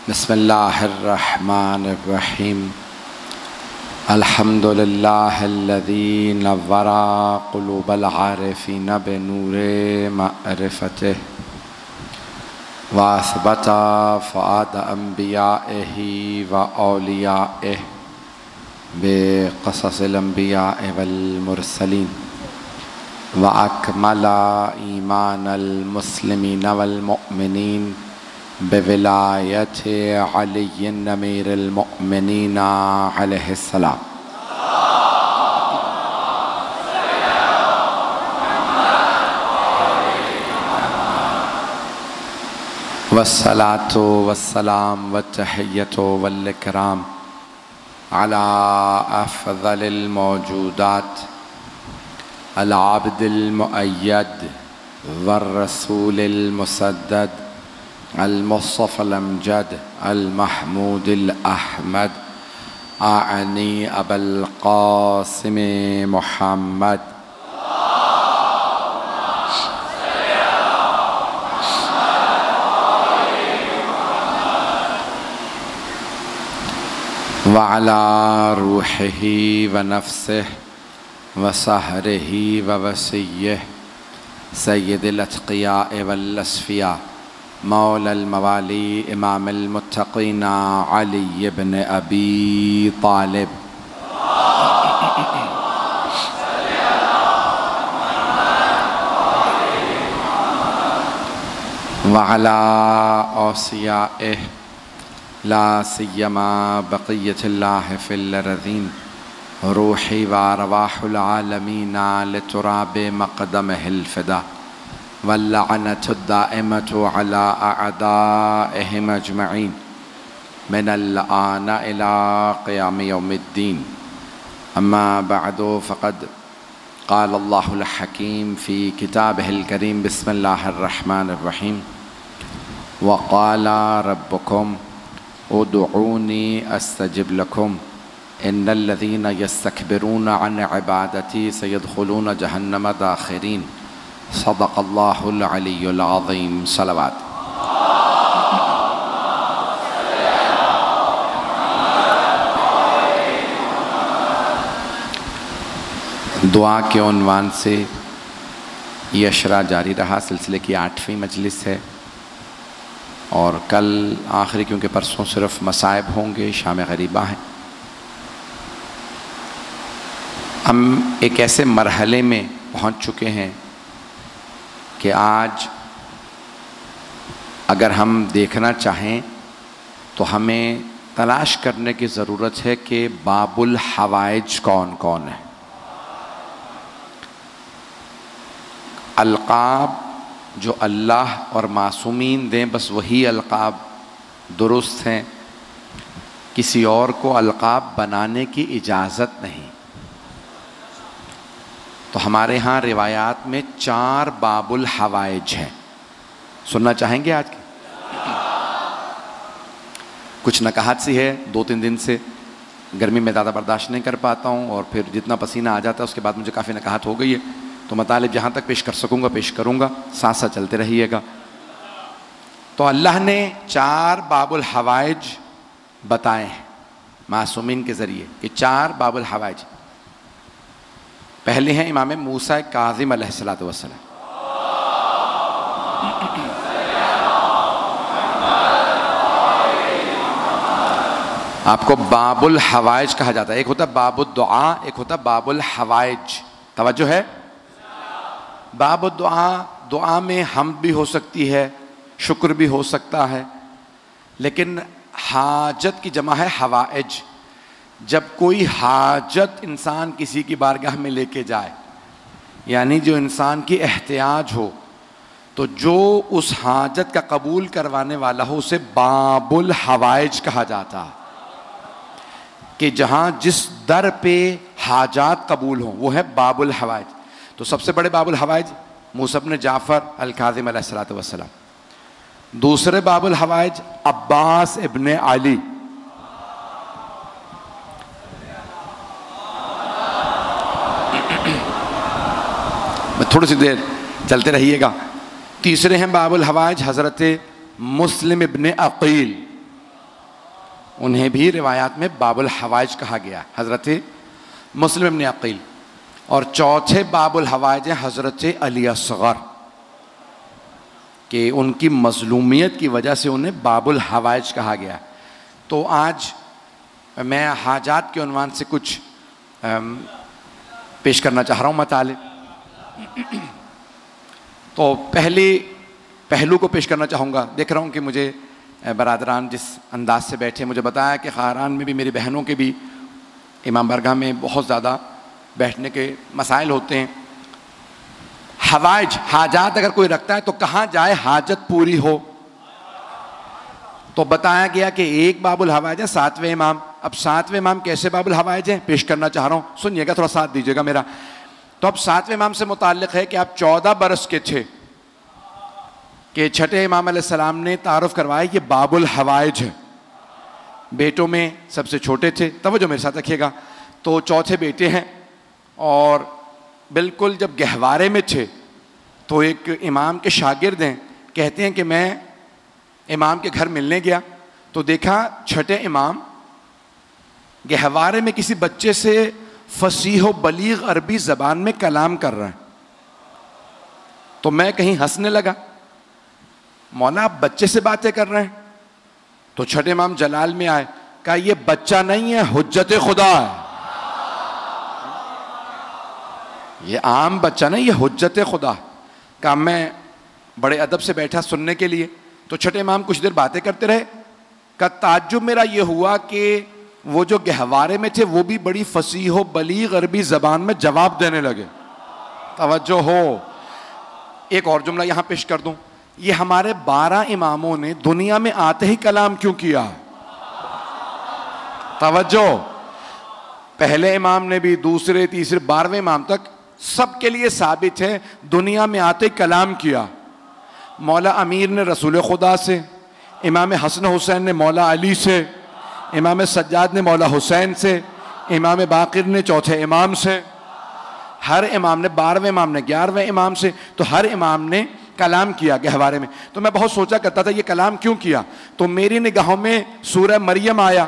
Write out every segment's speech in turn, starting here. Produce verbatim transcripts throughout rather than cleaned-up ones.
بسم اللہ الرحمن الرحیم الحمد للہ الذی نور قلوب العارفین بنور معرفتہ واثبت فؤاد انبیائہ و اولیائہ بقصص الانبیاء والمرسلین واکمل ایمان المسلمین والمؤمنین بولایت علی امیر المؤمنین علیہ السلام والصلاة والسلام والتحیۃ والاکرام علی افضل الموجودات العبد المؤید والرسول المسدد المصطفى الامجد المحمود الاحمد اعنی ابا القاسم محمد وعلى روحه ونفسه وسهره ووصيه سید الاتقیاء والاصفیاء مولا الموالی امام المتقین علی بن ابی طالب وعلی اوصیائہ لا سیما بقیت اللہ فی الارضین روحی و ارواح العالمین لتراب مقدمہ الفدا واللعنة الدائمة على أعدائهم أجمعين من الآن إلى قيام يوم الدين أما بعد فقد قال الله الحكيم في كتابه الكريم بسم الله الرحمن الرحيم وقال ربكم ادعوني أستجب لكم إن الذين يستكبرون عن عبادتي سيدخلون جهنم داخرين صدق اللہ العلی العظیم صلوات دعا کے عنوان سے یہ اشرا جاری رہا، سلسلے کی آٹھویں مجلس ہے اور کل آخری کیونکہ پرسوں صرف مصائب ہوں گے، شام غریبہ ہیں۔ ہم ایک ایسے مرحلے میں پہنچ چکے ہیں کہ آج اگر ہم دیکھنا چاہیں تو ہمیں تلاش کرنے کی ضرورت ہے کہ باب الحوائج کون کون ہے۔ القاب جو اللہ اور معصومین دیں بس وہی القاب درست ہیں، کسی اور کو القاب بنانے کی اجازت نہیں۔ تو ہمارے ہاں روایات میں چار باب الحوائج ہیں، سننا چاہیں گے آج کے؟ کچھ نکاہت سی ہے، دو تین دن سے گرمی میں زیادہ برداشت نہیں کر پاتا ہوں اور پھر جتنا پسینہ آ جاتا ہے اس کے بعد مجھے کافی نکاہت ہو گئی ہے، تو مطالب جہاں تک پیش کر سکوں گا پیش کروں گا، ساتھ ساتھ چلتے رہیے گا۔ تو اللہ نے چار باب الحوائج بتائے ہیں معصومین کے ذریعے، کہ چار باب الحوائج۔ پہلے ہیں امام موسیٰ کاظم علیہ السلام۔ آپ کو باب الحوائج کہا جاتا ہے، ایک ہوتا ہے باب الدعا، ایک ہوتا ہے باب الحوائج۔ توجہ ہے؟ باب الدعا، دعا میں حمد بھی ہو سکتی ہے، شکر بھی ہو سکتا ہے، لیکن حاجت کی جمع ہے حوائج۔ جب کوئی حاجت انسان کسی کی بارگاہ میں لے کے جائے، یعنی جو انسان کی احتیاج ہو، تو جو اس حاجت کا قبول کروانے والا ہو اسے باب الحوائج کہا جاتا ہے، کہ جہاں جس در پہ حاجات قبول ہوں وہ ہے باب الحوائج۔ تو سب سے بڑے باب الحوائج موسیٰ بن جعفر الکاظم علیہ السلام۔ دوسرے باب الحوائج عباس ابن علی، تھوڑی سی دیر چلتے رہیے گا۔ تیسرے ہیں باب الحوائج حضرت مسلم ابن عقیل، انہیں بھی روایات میں باب الحوائج کہا گیا، حضرت مسلم ابن عقیل. اور چوتھے باب الحوائج ہیں حضرت علی اصغر، کہ ان کی مظلومیت کی وجہ سے انہیں باب الحوائج کہا گیا. تو آج میں حاجات کے عنوان سے کچھ پیش کرنا چاہ رہا ہوں مطالب. تو پہلی پہلو کو پیش کرنا چاہوں گا. دیکھ رہا ہوں کہ مجھے برادران جس انداز سے بیٹھے، مجھے بتایا کہ خاران میں بھی میری بہنوں کے بھی امام برگاہ میں بہت زیادہ بیٹھنے کے مسائل ہوتے ہیں. حوائج، حاجات اگر کوئی رکھتا ہے تو کہاں جائے حاجت پوری ہو. تو بتایا گیا کہ ایک باب الحوائج ہے ساتویں امام. اب ساتویں امام کیسے باب الحوائج ہیں پیش کرنا چاہ رہا ہوں، سنیے گا، تھوڑا ساتھ دیجیے گا میرا. تو اب ساتویں امام سے متعلق ہے کہ آپ چودہ برس کے تھے کہ چھٹے امام علیہ السلام نے تعارف کروایا یہ باب الحوائج ہے. بیٹوں میں سب سے چھوٹے تھے، توجہ میرے ساتھ رکھیے گا. تو چوتھے بیٹے ہیں، اور بالکل جب گہوارے میں تھے تو ایک امام کے شاگرد ہیں، کہتے ہیں کہ میں امام کے گھر ملنے گیا تو دیکھا چھٹے امام گہوارے میں کسی بچے سے فصیح و بلیغ عربی زبان میں کلام کر رہے ہیں. تو میں کہیں ہنسنے لگا، مولا آپ بچے سے باتیں کر رہے ہیں؟ تو چھٹے امام جلال میں آئے، کہا یہ بچہ نہیں ہے، حجت خدا ہے. یہ عام بچہ نہیں، یہ حجت خدا. کہا میں بڑے ادب سے بیٹھا سننے کے لیے. تو چھٹے امام کچھ دیر باتیں کرتے رہے. کہا تعجب میرا یہ ہوا کہ وہ جو گہوارے میں تھے وہ بھی بڑی فصیح و بلیغ عربی زبان میں جواب دینے لگے. توجہ ہو. ایک اور جملہ یہاں پیش کر دوں، یہ ہمارے بارہ اماموں نے دنیا میں آتے ہی کلام کیوں کیا؟ توجہ. پہلے امام نے بھی، دوسرے تیسرے بارہویں امام تک سب کے لیے ثابت ہے دنیا میں آتے کلام کیا. مولا امیر نے رسول خدا سے، امام حسن حسین نے مولا علی سے، امام سجاد نے مولا حسین سے، امام باقر نے چوتھے امام سے، ہر امام نے، بارہویں امام نے گیارہویں امام سے، تو ہر امام نے کلام کیا گہوارے میں. تو میں بہت سوچا کرتا تھا یہ کلام کیوں کیا. تو میری نگاہوں میں سورہ مریم آیا.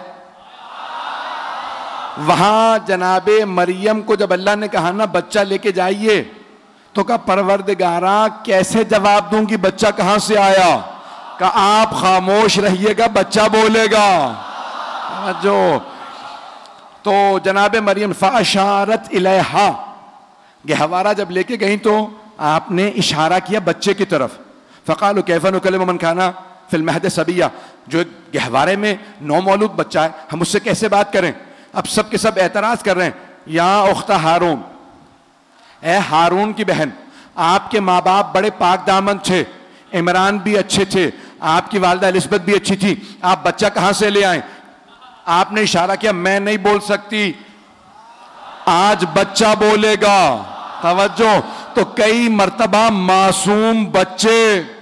وہاں جناب مریم کو جب اللہ نے کہا نا بچہ لے کے جائیے، تو کہا پروردگارا کیسے جواب دوں گی، بچہ کہاں سے آیا؟ کہا آپ خاموش رہیے گا، بچہ بولے گا. جو تو جناب مریم فاشارت الیہا، گہوارہ جب لے کے گئیں تو آپ نے اشارہ کیا بچے کی طرف. فقالوا کیف نکلم من کان فی المہد صبیا، جو گہوارے میں نو مولود بچہ ہے، ہم اس سے کیسے بات کریں؟ اب سب کے سب اعتراض کر رہے ہیں، یا اخت ہارون، اے ہارون کی بہن، آپ کے ماں باپ بڑے پاک دامن تھے، عمران بھی اچھے تھے، آپ کی والدہ الزبتھ بھی اچھی تھی، آپ بچہ کہاں سے لے آئیں؟ آپ نے اشارہ کیا میں نہیں بول سکتی، آج بچہ بولے گا. توجہ. تو کئی مرتبہ معصوم بچے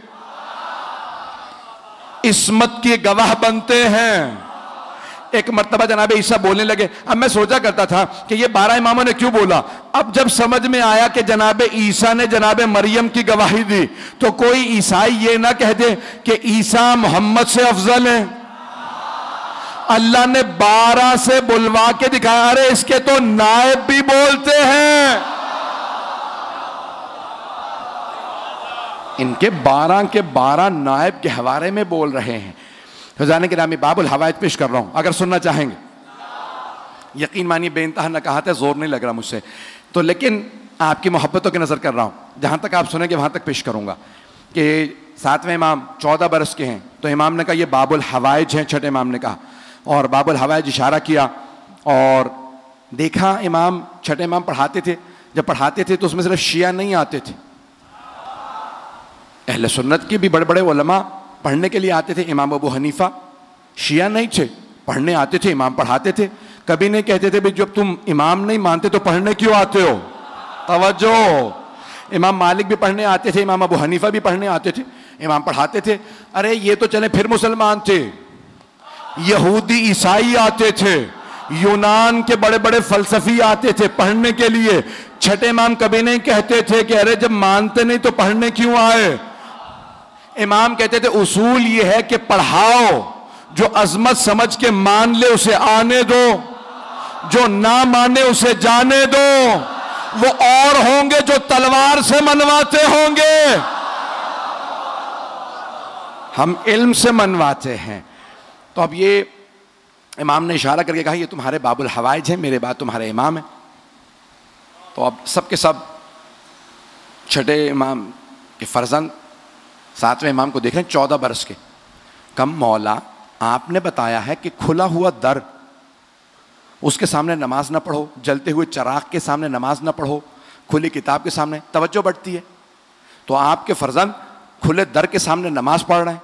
عصمت کے گواہ بنتے ہیں. ایک مرتبہ جناب عیسیٰ بولنے لگے. اب میں سوچا کرتا تھا کہ یہ بارہ اماموں نے کیوں بولا. اب جب سمجھ میں آیا کہ جناب عیسیٰ نے جناب مریم کی گواہی دی تو کوئی عیسائی یہ نہ کہہ دے کہ عیسیٰ محمد سے افضل ہے. اللہ نے بارہ سے بلوا کے دکھایا، ارے اس کے تو نائب بھی بولتے ہیں. ان کے بارہ کے بارہ نائب کے حوالے میں بول رہے ہیں. خزانے کے نامی باب الحوائج پیش کر رہا ہوں اگر سننا چاہیں گے. یقین مانی بے انتہا نکاحت ہے، زور نہیں لگ رہا مجھ سے تو، لیکن آپ کی محبتوں کی نظر کر رہا ہوں. جہاں تک آپ سنیں گے وہاں تک پیش کروں گا. کہ ساتویں امام چودہ برس کے ہیں تو امام نے کہا یہ باب الحوائج ہیں. چھٹے امام نے کہا اور باب الحوائج اشارہ کیا اور دیکھا امام چھٹے امام پڑھاتے تھے. جب پڑھاتے تھے تو اس میں صرف شیعہ نہیں آتے تھے، اہل سنت کے بھی بڑے بڑے علماء پڑھنے کے لیے آتے تھے. امام ابو حنیفہ شیعہ نہیں تھے، پڑھنے آتے تھے، امام پڑھاتے تھے. کبھی نہیں کہتے تھے بھئی جب تم امام نہیں مانتے تو پڑھنے کیوں آتے ہو. توجہ. امام مالک بھی پڑھنے آتے تھے، امام ابو حنیفہ بھی پڑھنے آتے تھے، امام پڑھاتے تھے. ارے یہ تو چلے پھر مسلمان تھے، یہودی عیسائی آتے تھے، یونان کے بڑے بڑے فلسفی آتے تھے پڑھنے کے لیے. چھٹے امام کبھی نہیں کہتے تھے کہ ارے جب مانتے نہیں تو پڑھنے کیوں آئے. امام کہتے تھے اصول یہ ہے کہ پڑھاؤ، جو عظمت سمجھ کے مان لے اسے آنے دو، جو نہ مانے اسے جانے دو، وہ اور ہوں گے جو تلوار سے منواتے ہوں گے، ہم علم سے منواتے ہیں۔ تو اب یہ امام نے اشارہ کر کے کہا یہ تمہارے باب الحوائج ہیں، میرے بعد تمہارے امام ہیں۔ تو اب سب کے سب چھٹے امام کے فرزند ساتویں امام کو دیکھ رہے ہیں، چودہ برس کے۔ کم مولا آپ نے بتایا ہے کہ کھلا ہوا در اس کے سامنے نماز نہ پڑھو، جلتے ہوئے چراغ کے سامنے نماز نہ پڑھو، کھلی کتاب کے سامنے توجہ بڑھتی ہے۔ تو آپ کے فرزند کھلے در کے سامنے نماز پڑھ رہے ہیں،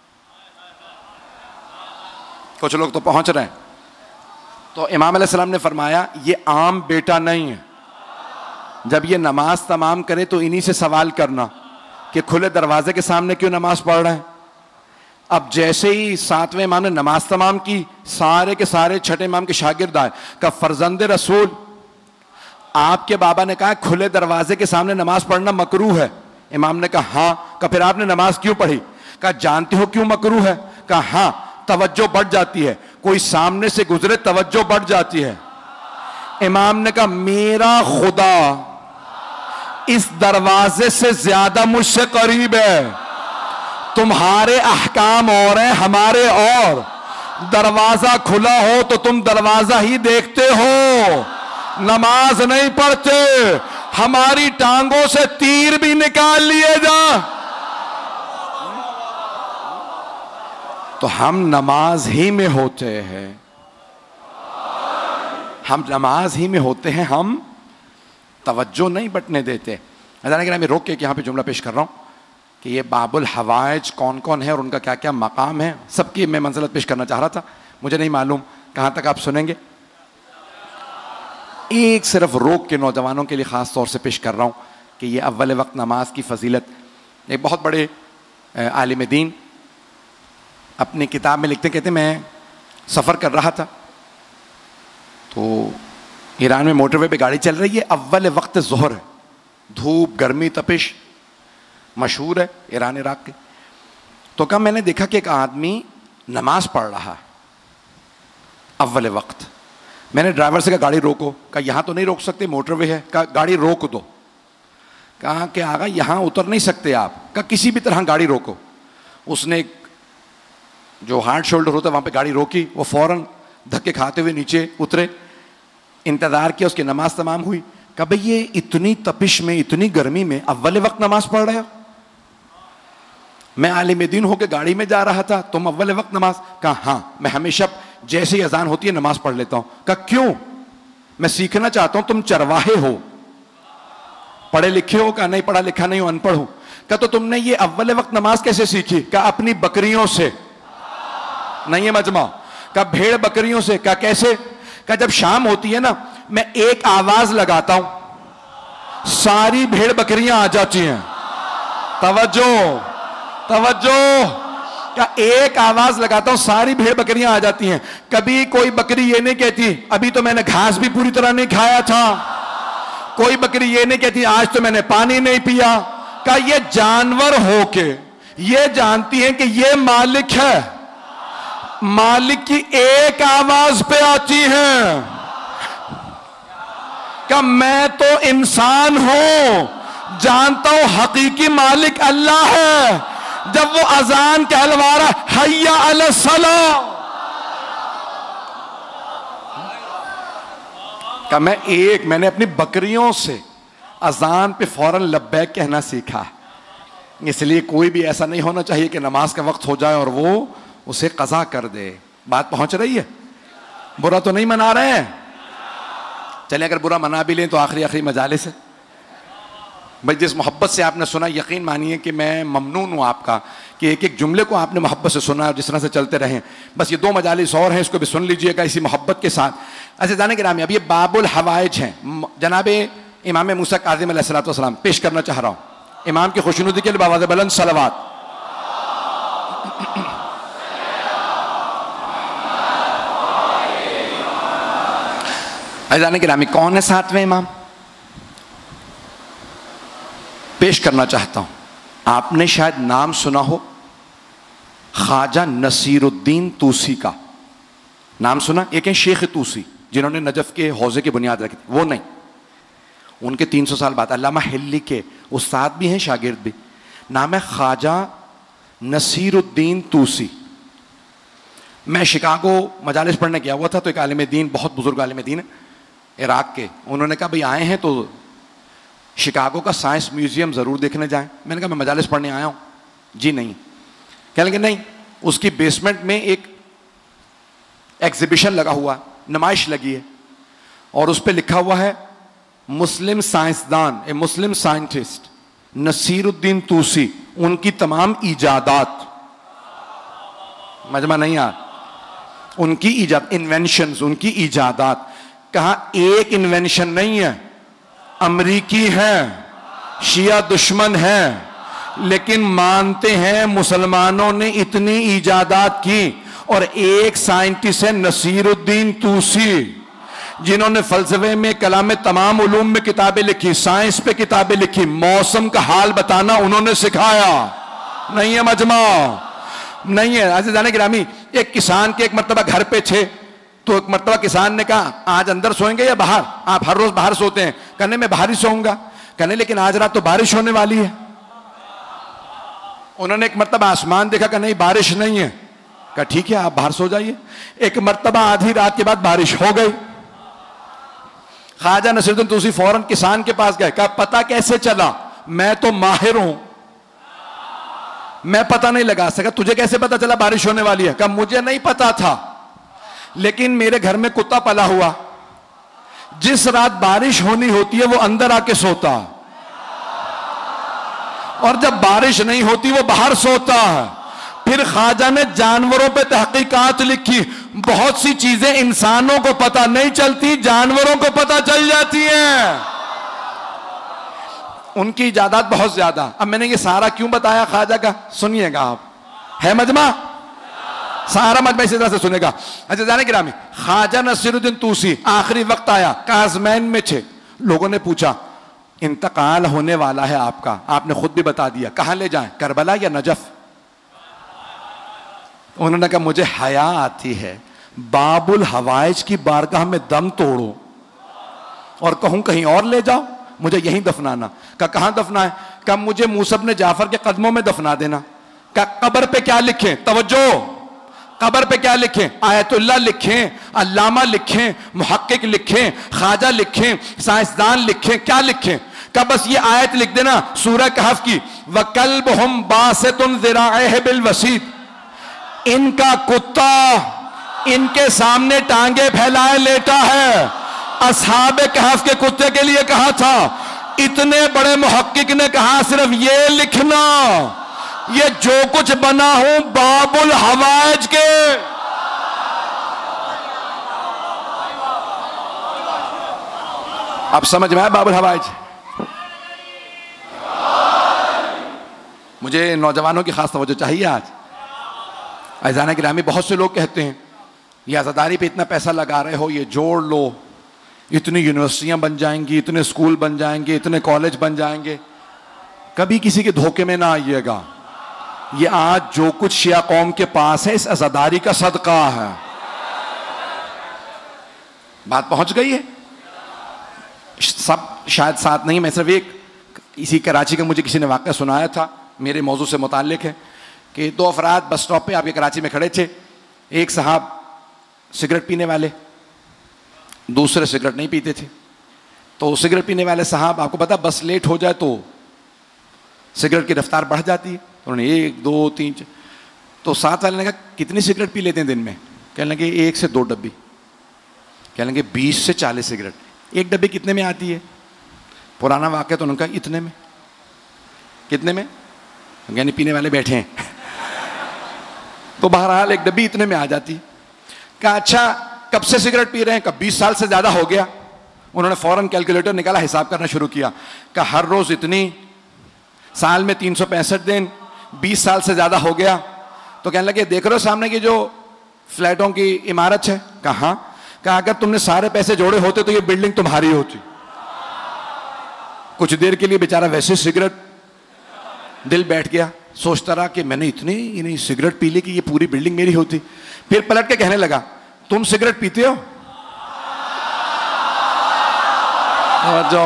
کچھ لوگ تو پہنچ رہے ہیں۔ تو امام علیہ السلام نے فرمایا یہ عام بیٹا نہیں ہے، جب یہ نماز تمام کرے تو انہی سے سوال کرنا کہ کھلے دروازے کے سامنے کیوں نماز پڑھ رہے ہیں۔ اب جیسے ہی ساتویں امام نے نماز تمام کی، سارے کے سارے چھٹے امام کے شاگرد آئے، کہ فرزند رسول آپ کے بابا نے کہا کھلے دروازے کے سامنے نماز پڑھنا مکروہ ہے۔ امام نے کہا ہاں۔ کہ پھر آپ نے نماز کیوں پڑھی؟ کہا جانتے ہو کیوں مکروہ ہے؟ کہا ہاں، توجہ بڑھ جاتی ہے، کوئی سامنے سے گزرے توجہ بڑھ جاتی ہے۔ امام نے کہا میرا خدا اس دروازے سے زیادہ مجھ سے قریب ہے، تمہارے احکام اور ہیں ہمارے اور، دروازہ کھلا ہو تو تم دروازہ ہی دیکھتے ہو، نماز نہیں پڑھتے، ہماری ٹانگوں سے تیر بھی نکال لیے جا تو ہم نماز ہی میں ہوتے ہیں، ہم نماز ہی میں ہوتے ہیں، ہم توجہ نہیں بٹنے دیتے۔ حضرات گرامی روک کے یہاں پہ جملہ پیش کر رہا ہوں کہ یہ باب الحوائج کون کون ہے اور ان کا کیا کیا مقام ہے، سب کی میں منزلت پیش کرنا چاہ رہا تھا، مجھے نہیں معلوم کہاں تک آپ سنیں گے۔ ایک صرف روک کے نوجوانوں کے لیے خاص طور سے پیش کر رہا ہوں کہ یہ اول وقت نماز کی فضیلت، ایک بہت بڑے عالم دین اپنی کتاب میں لکھتے کہتے میں سفر کر رہا تھا تو ایران میں موٹر وے پہ گاڑی چل رہی ہے، اول وقت ظہر ہے، دھوپ گرمی تپش مشہور ہے ایران عراق کی۔ تو کہا میں نے دیکھا کہ ایک آدمی نماز پڑھ رہا ہے اول وقت۔ میں نے ڈرائیور سے کہا گاڑی روکو، کہا یہاں تو نہیں روک سکتے موٹر وے ہے، کہا گاڑی روک دو۔ کہا کہ آگا یہاں اتر نہیں سکتے آپ، کہا کسی بھی طرح گاڑی روکو۔ اس نے جو ہارڈ شولڈر ہوتا ہے وہاں پہ گاڑی روکی، وہ فوراً دھکے کھاتے ہوئے نیچے اترے، انتظار کیا، اس کی نماز تمام ہوئی۔ کہا بھئی یہ اتنی تپش میں اتنی گرمی میں اول وقت نماز پڑھ رہے ہو؟ میں عالم دین ہو کے گاڑی میں جا رہا تھا، تم اول وقت نماز؟ کہا ہاں، میں ہمیشہ جیسے ہی اذان ہوتی ہے نماز پڑھ لیتا ہوں۔ کہا کیوں؟ میں سیکھنا چاہتا ہوں، تم چرواہے ہو، پڑھے لکھے ہو؟ کہا نہیں، پڑھا لکھا نہیں ہوں، ان پڑھ ہوں۔ کہا تو تم نے یہ اول وقت نماز کیسے سیکھی؟ کہا اپنی بکریوں سے، نہیں ہے مجمع، کہا بھیڑ بکریوں سے۔ کہا کیسے؟ کہا جب شام ہوتی ہے نا میں ایک آواز لگاتا ہوں، ساری بھیڑ بکریاں آ جاتی ہیں، توجہ توجہ، کہا ایک آواز لگاتا ہوں ساری بھیڑ بکریاں آ جاتی ہیں۔ کبھی کوئی بکری یہ نہیں کہتی ابھی تو میں نے گھاس بھی پوری طرح نہیں کھایا تھا، کوئی بکری یہ نہیں کہتی آج تو میں نے پانی نہیں پیا۔ کہا یہ جانور ہو کے یہ جانتی ہیں کہ یہ مالک ہے، مالک کی ایک آواز پہ آتی ہیں۔ کہ میں تو انسان ہوں، جانتا ہوں حقیقی مالک اللہ ہے، جب وہ اذان کہلوا رہا حی علی الصلاۃ، کہ میں ایک میں نے اپنی بکریوں سے اذان پہ فوراً لبیک کہنا سیکھا۔ اس لیے کوئی بھی ایسا نہیں ہونا چاہیے کہ نماز کا وقت ہو جائے اور وہ اسے قضا کر دے۔ بات پہنچ رہی ہے؟ برا تو نہیں منا رہے ہیں؟ چلیں اگر برا منا بھی لیں تو آخری آخری مجالس ہے بھائی، جس محبت سے آپ نے سنا یقین مانیے کہ میں ممنون ہوں آپ کا کہ ایک ایک جملے کو آپ نے محبت سے سنا اور جس طرح سے چلتے رہیں۔ بس یہ دو مجالس اور ہیں، اس کو بھی سن لیجئے گا اسی محبت کے ساتھ۔ ایسے جانے کے نام اب یہ باب الحوائج ہیں، جناب امام موسیٰ کاظم علیہ الصلوۃ والسلام پیش کرنا چاہ رہا ہوں امام کی خوشنودی کے لیے باواز بلند صلوات۔ ایزانے کے نامی کون ہے ساتویں امام؟ پیش کرنا چاہتا ہوں، آپ نے شاید نام سنا ہو، خواجہ نصیر الدین توسی کا نام سنا؟ ایک ہے شیخ توسی جنہوں نے نجف کے حوضے کی بنیاد رکھی تھی، وہ نہیں، ان کے تین سو سال بعد علامہ ہلی کے استاد بھی ہیں شاگرد بھی، نام ہے خواجہ نصیر الدین توسی۔ میں شکاگو مجالس پڑھنے گیا ہوا تھا تو ایک عالم دین، بہت بزرگ عالم دین ہے عراق کے، انہوں نے کہا بھئی آئے ہیں تو شکاگو کا سائنس میوزیم ضرور دیکھنے جائیں۔ میں نے کہا میں مجالس پڑھنے آیا ہوں۔ جی نہیں، کہنے لگے نہیں، اس کی بیسمنٹ میں ایک ایگزیبیشن لگا ہوا، نمائش لگی ہے، اور اس پہ لکھا ہوا ہے مسلم سائنسدان، اے مسلم سائنٹسٹ نصیر الدین توسی، ان کی تمام ایجادات، مجمع نہیں آ ان کی ایجاد انوینشنز، ان کی ایجادات، کہا ایک انوینشن نہیں ہے، امریکی ہے، شیعہ دشمن ہے، لیکن مانتے ہیں مسلمانوں نے اتنی ایجادات کی، اور ایک سائنٹسٹ ہے نصیر الدین توسی جنہوں نے فلسفے میں، کلام میں، تمام علوم میں کتابیں لکھی، سائنس پہ کتابیں لکھی، موسم کا حال بتانا انہوں نے سکھایا۔ نہیں ہے مجمع، نہیں ہے۔ عزیزان گرامی، ایک کسان کے ایک مرتبہ گھر پہ تھے، تو ایک مرتبہ کسان نے کہا آج اندر سوئیں گے یا باہر؟ آپ ہر روز باہر سوتے ہیں۔ کہنے میں باہر ہی سوؤں گا۔ کہنے لیکن آج رات تو بارش ہونے والی ہے۔ انہوں نے ایک مرتبہ آسمان دیکھا کہ نہیں بارش نہیں ہے، کہا ٹھیک ہے آپ باہر سو جائیے۔ ایک مرتبہ آدھی رات کے بعد بارش ہو گئی۔ خواجہ نصیر الدین توسی فوراً کسان کے پاس گئے، کہا پتہ کیسے چلا؟ میں تو ماہر ہوں، میں پتہ نہیں لگا سکا، تجھے کیسے پتہ چلا بارش ہونے والی ہے؟ کہا مجھے نہیں پتا تھا، لیکن میرے گھر میں کتا پلا ہوا، جس رات بارش ہونی ہوتی ہے وہ اندر آ کے سوتا، اور جب بارش نہیں ہوتی وہ باہر سوتا ہے۔ پھر خواجہ نے جانوروں پہ تحقیقات لکھی، بہت سی چیزیں انسانوں کو پتہ نہیں چلتی، جانوروں کو پتہ چل جاتی ہیں۔ ان کی ایجادات بہت زیادہ۔ اب میں نے یہ سارا کیوں بتایا خواجہ کا؟ سنیے گا آپ، ہے مجمع؟ سارا مجمع اسی طرح سے سنے گا۔ عزیزان گرامی، خواجہ نصیر الدین توسی آخری وقت آیا، کازمین میں تھے، لوگوں نے پوچھا انتقال ہونے والا ہے آپ کا، آپ نے خود بھی بتا دیا، کہاں لے جائیں، کربلا یا نجف؟ انہوں نے کہا مجھے حیا آتی ہے باب الحوائج کی بارگاہ میں دم توڑو اور کہوں کہیں اور لے جاؤ، مجھے یہیں دفنانا۔ کہا کہاں دفنا ہے؟ کہا مجھے موسیٰ بن جعفر کے قدموں میں دفنا دینا۔ کہا قبر پہ کیا لکھیں؟ توجہ، قبر پہ کیا لکھیں؟ آیت اللہ لکھیں، علامہ لکھیں، محقق لکھیں، خواجہ لکھیں، سائنسدان لکھیں، کیا لکھیں؟ کہ بس یہ آیت لکھ دینا سورہ کہف کی، وَكَلْبُهُمْ بَاسِطٌ ذِرَاعِهِ بِالْوَسِيدِ، ان کا کتا ان کے سامنے ٹانگیں پھیلائے لیٹا ہے۔ اصحاب کہف کے کتے کے لیے کہا تھا، اتنے بڑے محقق نے کہا صرف یہ لکھنا، یہ جو کچھ بنا ہوں باب الحوائج کے۔ اب سمجھ میں آیا باب الحوائج؟ مجھے نوجوانوں کی خاص توجہ چاہیے آج۔ عزیزان گرامی، بہت سے لوگ کہتے ہیں یہ عزاداری پہ اتنا پیسہ لگا رہے ہو، یہ جوڑ لو، اتنی یونیورسٹیاں بن جائیں گی، اتنے اسکول بن جائیں گے، اتنے کالج بن جائیں گے۔ کبھی کسی کے دھوکے میں نہ آئیے گا، یہ آج جو کچھ شیعہ قوم کے پاس ہے اس عزاداری کا صدقہ ہے۔ بات پہنچ گئی ہے؟ سب شاید ساتھ نہیں، میں صرف ایک اسی کراچی کا مجھے کسی نے واقعہ سنایا تھا، میرے موضوع سے متعلق ہے، کہ دو افراد بس سٹاپ پہ آپ کے کراچی میں کھڑے تھے، ایک صاحب سگریٹ پینے والے، دوسرے سگریٹ نہیں پیتے تھے۔ تو سگریٹ پینے والے صاحب، آپ کو پتا بس لیٹ ہو جائے تو سگریٹ کی رفتار بڑھ جاتی ہے، انہوں نے ایک دو تین چار، تو ساتھ والے نے کہا کتنی سگریٹ پی لیتے ہیں دن میں؟ کہنے لگے ایک سے دو ڈبی۔ کہنے لگے بیس سے چالیس سگریٹ، ایک ڈبی کتنے میں آتی ہے؟ پرانا واقعہ تو انہوں نے کہا اتنے میں۔ کتنے میں؟ یعنی پینے والے بیٹھے ہیں تو بہرحال ایک ڈبی اتنے میں آ جاتی۔ کہا اچھا کب سے سگریٹ پی رہے ہیں؟ کہا بیس سال سے زیادہ ہو گیا۔ انہوں نے فوراً کیلکولیٹر نکالا، حساب کرنا شروع کیا، کہا ہر روز اتنی، سال میں تین سو پینسٹھ دن، بیس سال سے زیادہ ہو گیا۔ تو کہنے لگے دیکھ رہے ہو سامنے کی جو فلیٹوں کی عمارت ہے؟ کہاں؟ کہا اگر تم نے سارے پیسے جوڑے ہوتے تو یہ بلڈنگ تمہاری ہوتی۔ کچھ دیر کے لیے بیچارہ ویسے سگریٹ دل بیٹھ گیا، سوچتا رہا کہ میں نے اتنی یعنی سگریٹ پی لی کہ یہ پوری بلڈنگ میری ہوتی. پھر پلٹ کے کہنے لگا تم سگریٹ پیتے ہو؟ جو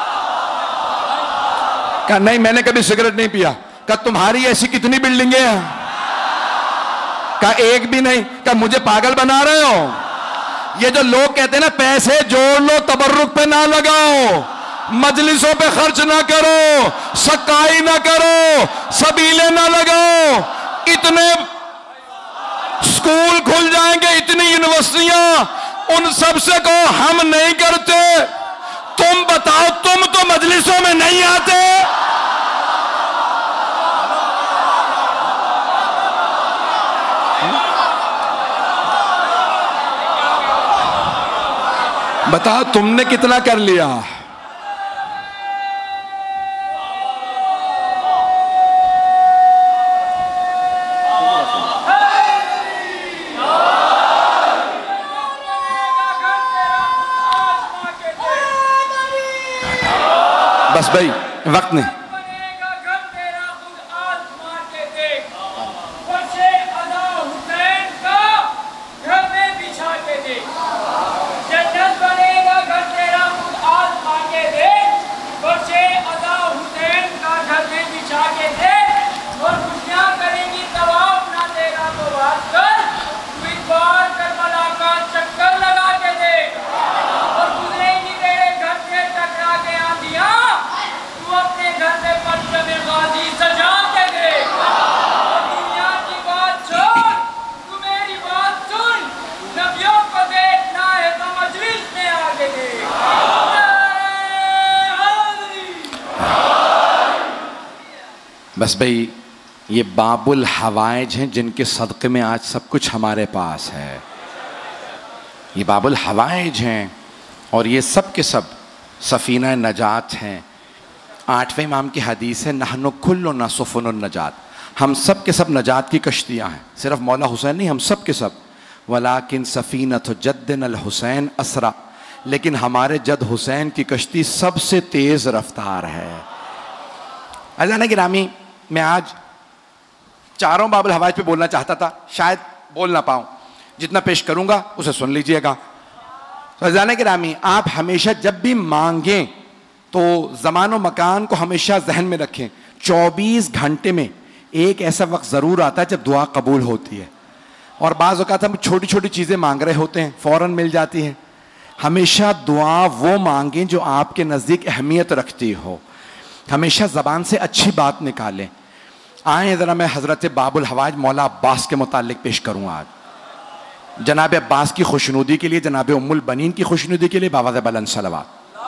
کہا نہیں میں نے کبھی سگریٹ نہیں پیا. کہا تمہاری ایسی کتنی بلڈنگیں ہیں؟ کہا ایک بھی نہیں. کہا مجھے پاگل بنا رہے ہو؟ یہ جو لوگ کہتے ہیں نا پیسے جوڑ لو تبرک پہ نہ لگاؤ, مجلسوں پہ خرچ نہ کرو, سکائی نہ کرو, سبیلے نہ لگاؤ, اتنے سکول کھل جائیں گے, اتنی یونیورسٹیاں, ان سب سے کہو ہم نہیں کرتے. تم بتاؤ تم تو مجلسوں میں نہیں آتے. بتاؤ تم نے کتنا کر لیا. بس بھائی وقت نہیں. بس بھئی یہ باب الحوائج ہیں جن کے صدقے میں آج سب کچھ ہمارے پاس ہے. یہ باب الحوائج ہیں اور یہ سب کے سب سفینہ نجات ہیں. آٹھویں امام کی حدیث ہے نحن کلنا سفن النجات, ہم سب کے سب نجات کی کشتیاں ہیں. صرف مولا حسین نہیں, ہم سب کے سب. ولیکن سفینۃ جدنا الحسین اسرع, لیکن ہمارے جد حسین کی کشتی سب سے تیز رفتار ہے. عزیزان گرامی, میں آج چاروں باب الحوائج پہ بولنا چاہتا تھا, شاید بول نہ پاؤں. جتنا پیش کروں گا اسے سن لیجئے گا. عزیزان گرامی, آپ ہمیشہ جب بھی مانگیں تو زمان و مکان کو ہمیشہ ذہن میں رکھیں. چوبیس گھنٹے میں ایک ایسا وقت ضرور آتا ہے جب دعا قبول ہوتی ہے, اور بعض اوقات ہم چھوٹی چھوٹی چیزیں مانگ رہے ہوتے ہیں, فوراً مل جاتی ہیں. ہمیشہ دعا وہ مانگیں جو آپ کے نزدیک اہمیت رکھتی ہو. ہمیشہ زبان سے اچھی بات نکالیں. آئیں ذرا میں حضرت باب الحوائج مولا عباس کے متعلق پیش کروں آج. جناب عباس کی خوشنودی کے لیے, جناب ام البنین کی خوشنودی کے لیے باواز بلند صلوات.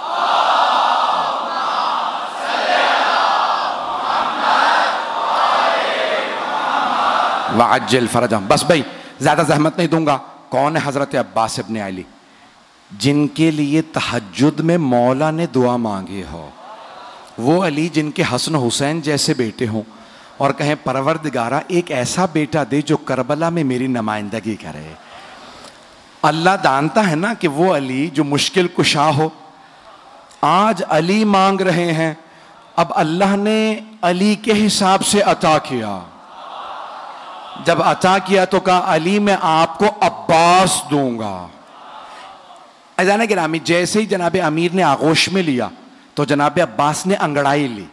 وعجل فرجہم. بس بھائی زیادہ زحمت نہیں دوں گا. کون ہے حضرت عباس ابن علی, جن کے لیے تہجد میں مولا نے دعا مانگی ہو. وہ علی جن کے حسن حسین جیسے بیٹے ہوں اور کہیں پروردگارہ ایک ایسا بیٹا دے جو کربلا میں میری نمائندگی کرے. اللہ جانتا ہے نا کہ وہ علی جو مشکل کشا ہو. آج علی مانگ رہے ہیں, اب اللہ نے علی کے حساب سے عطا کیا. جب عطا کیا تو کہا علی میں آپ کو عباس دوں گا. عزیزان گرامی, جیسے ہی جناب امیر نے آغوش میں لیا تو جناب عباس نے انگڑائی لی,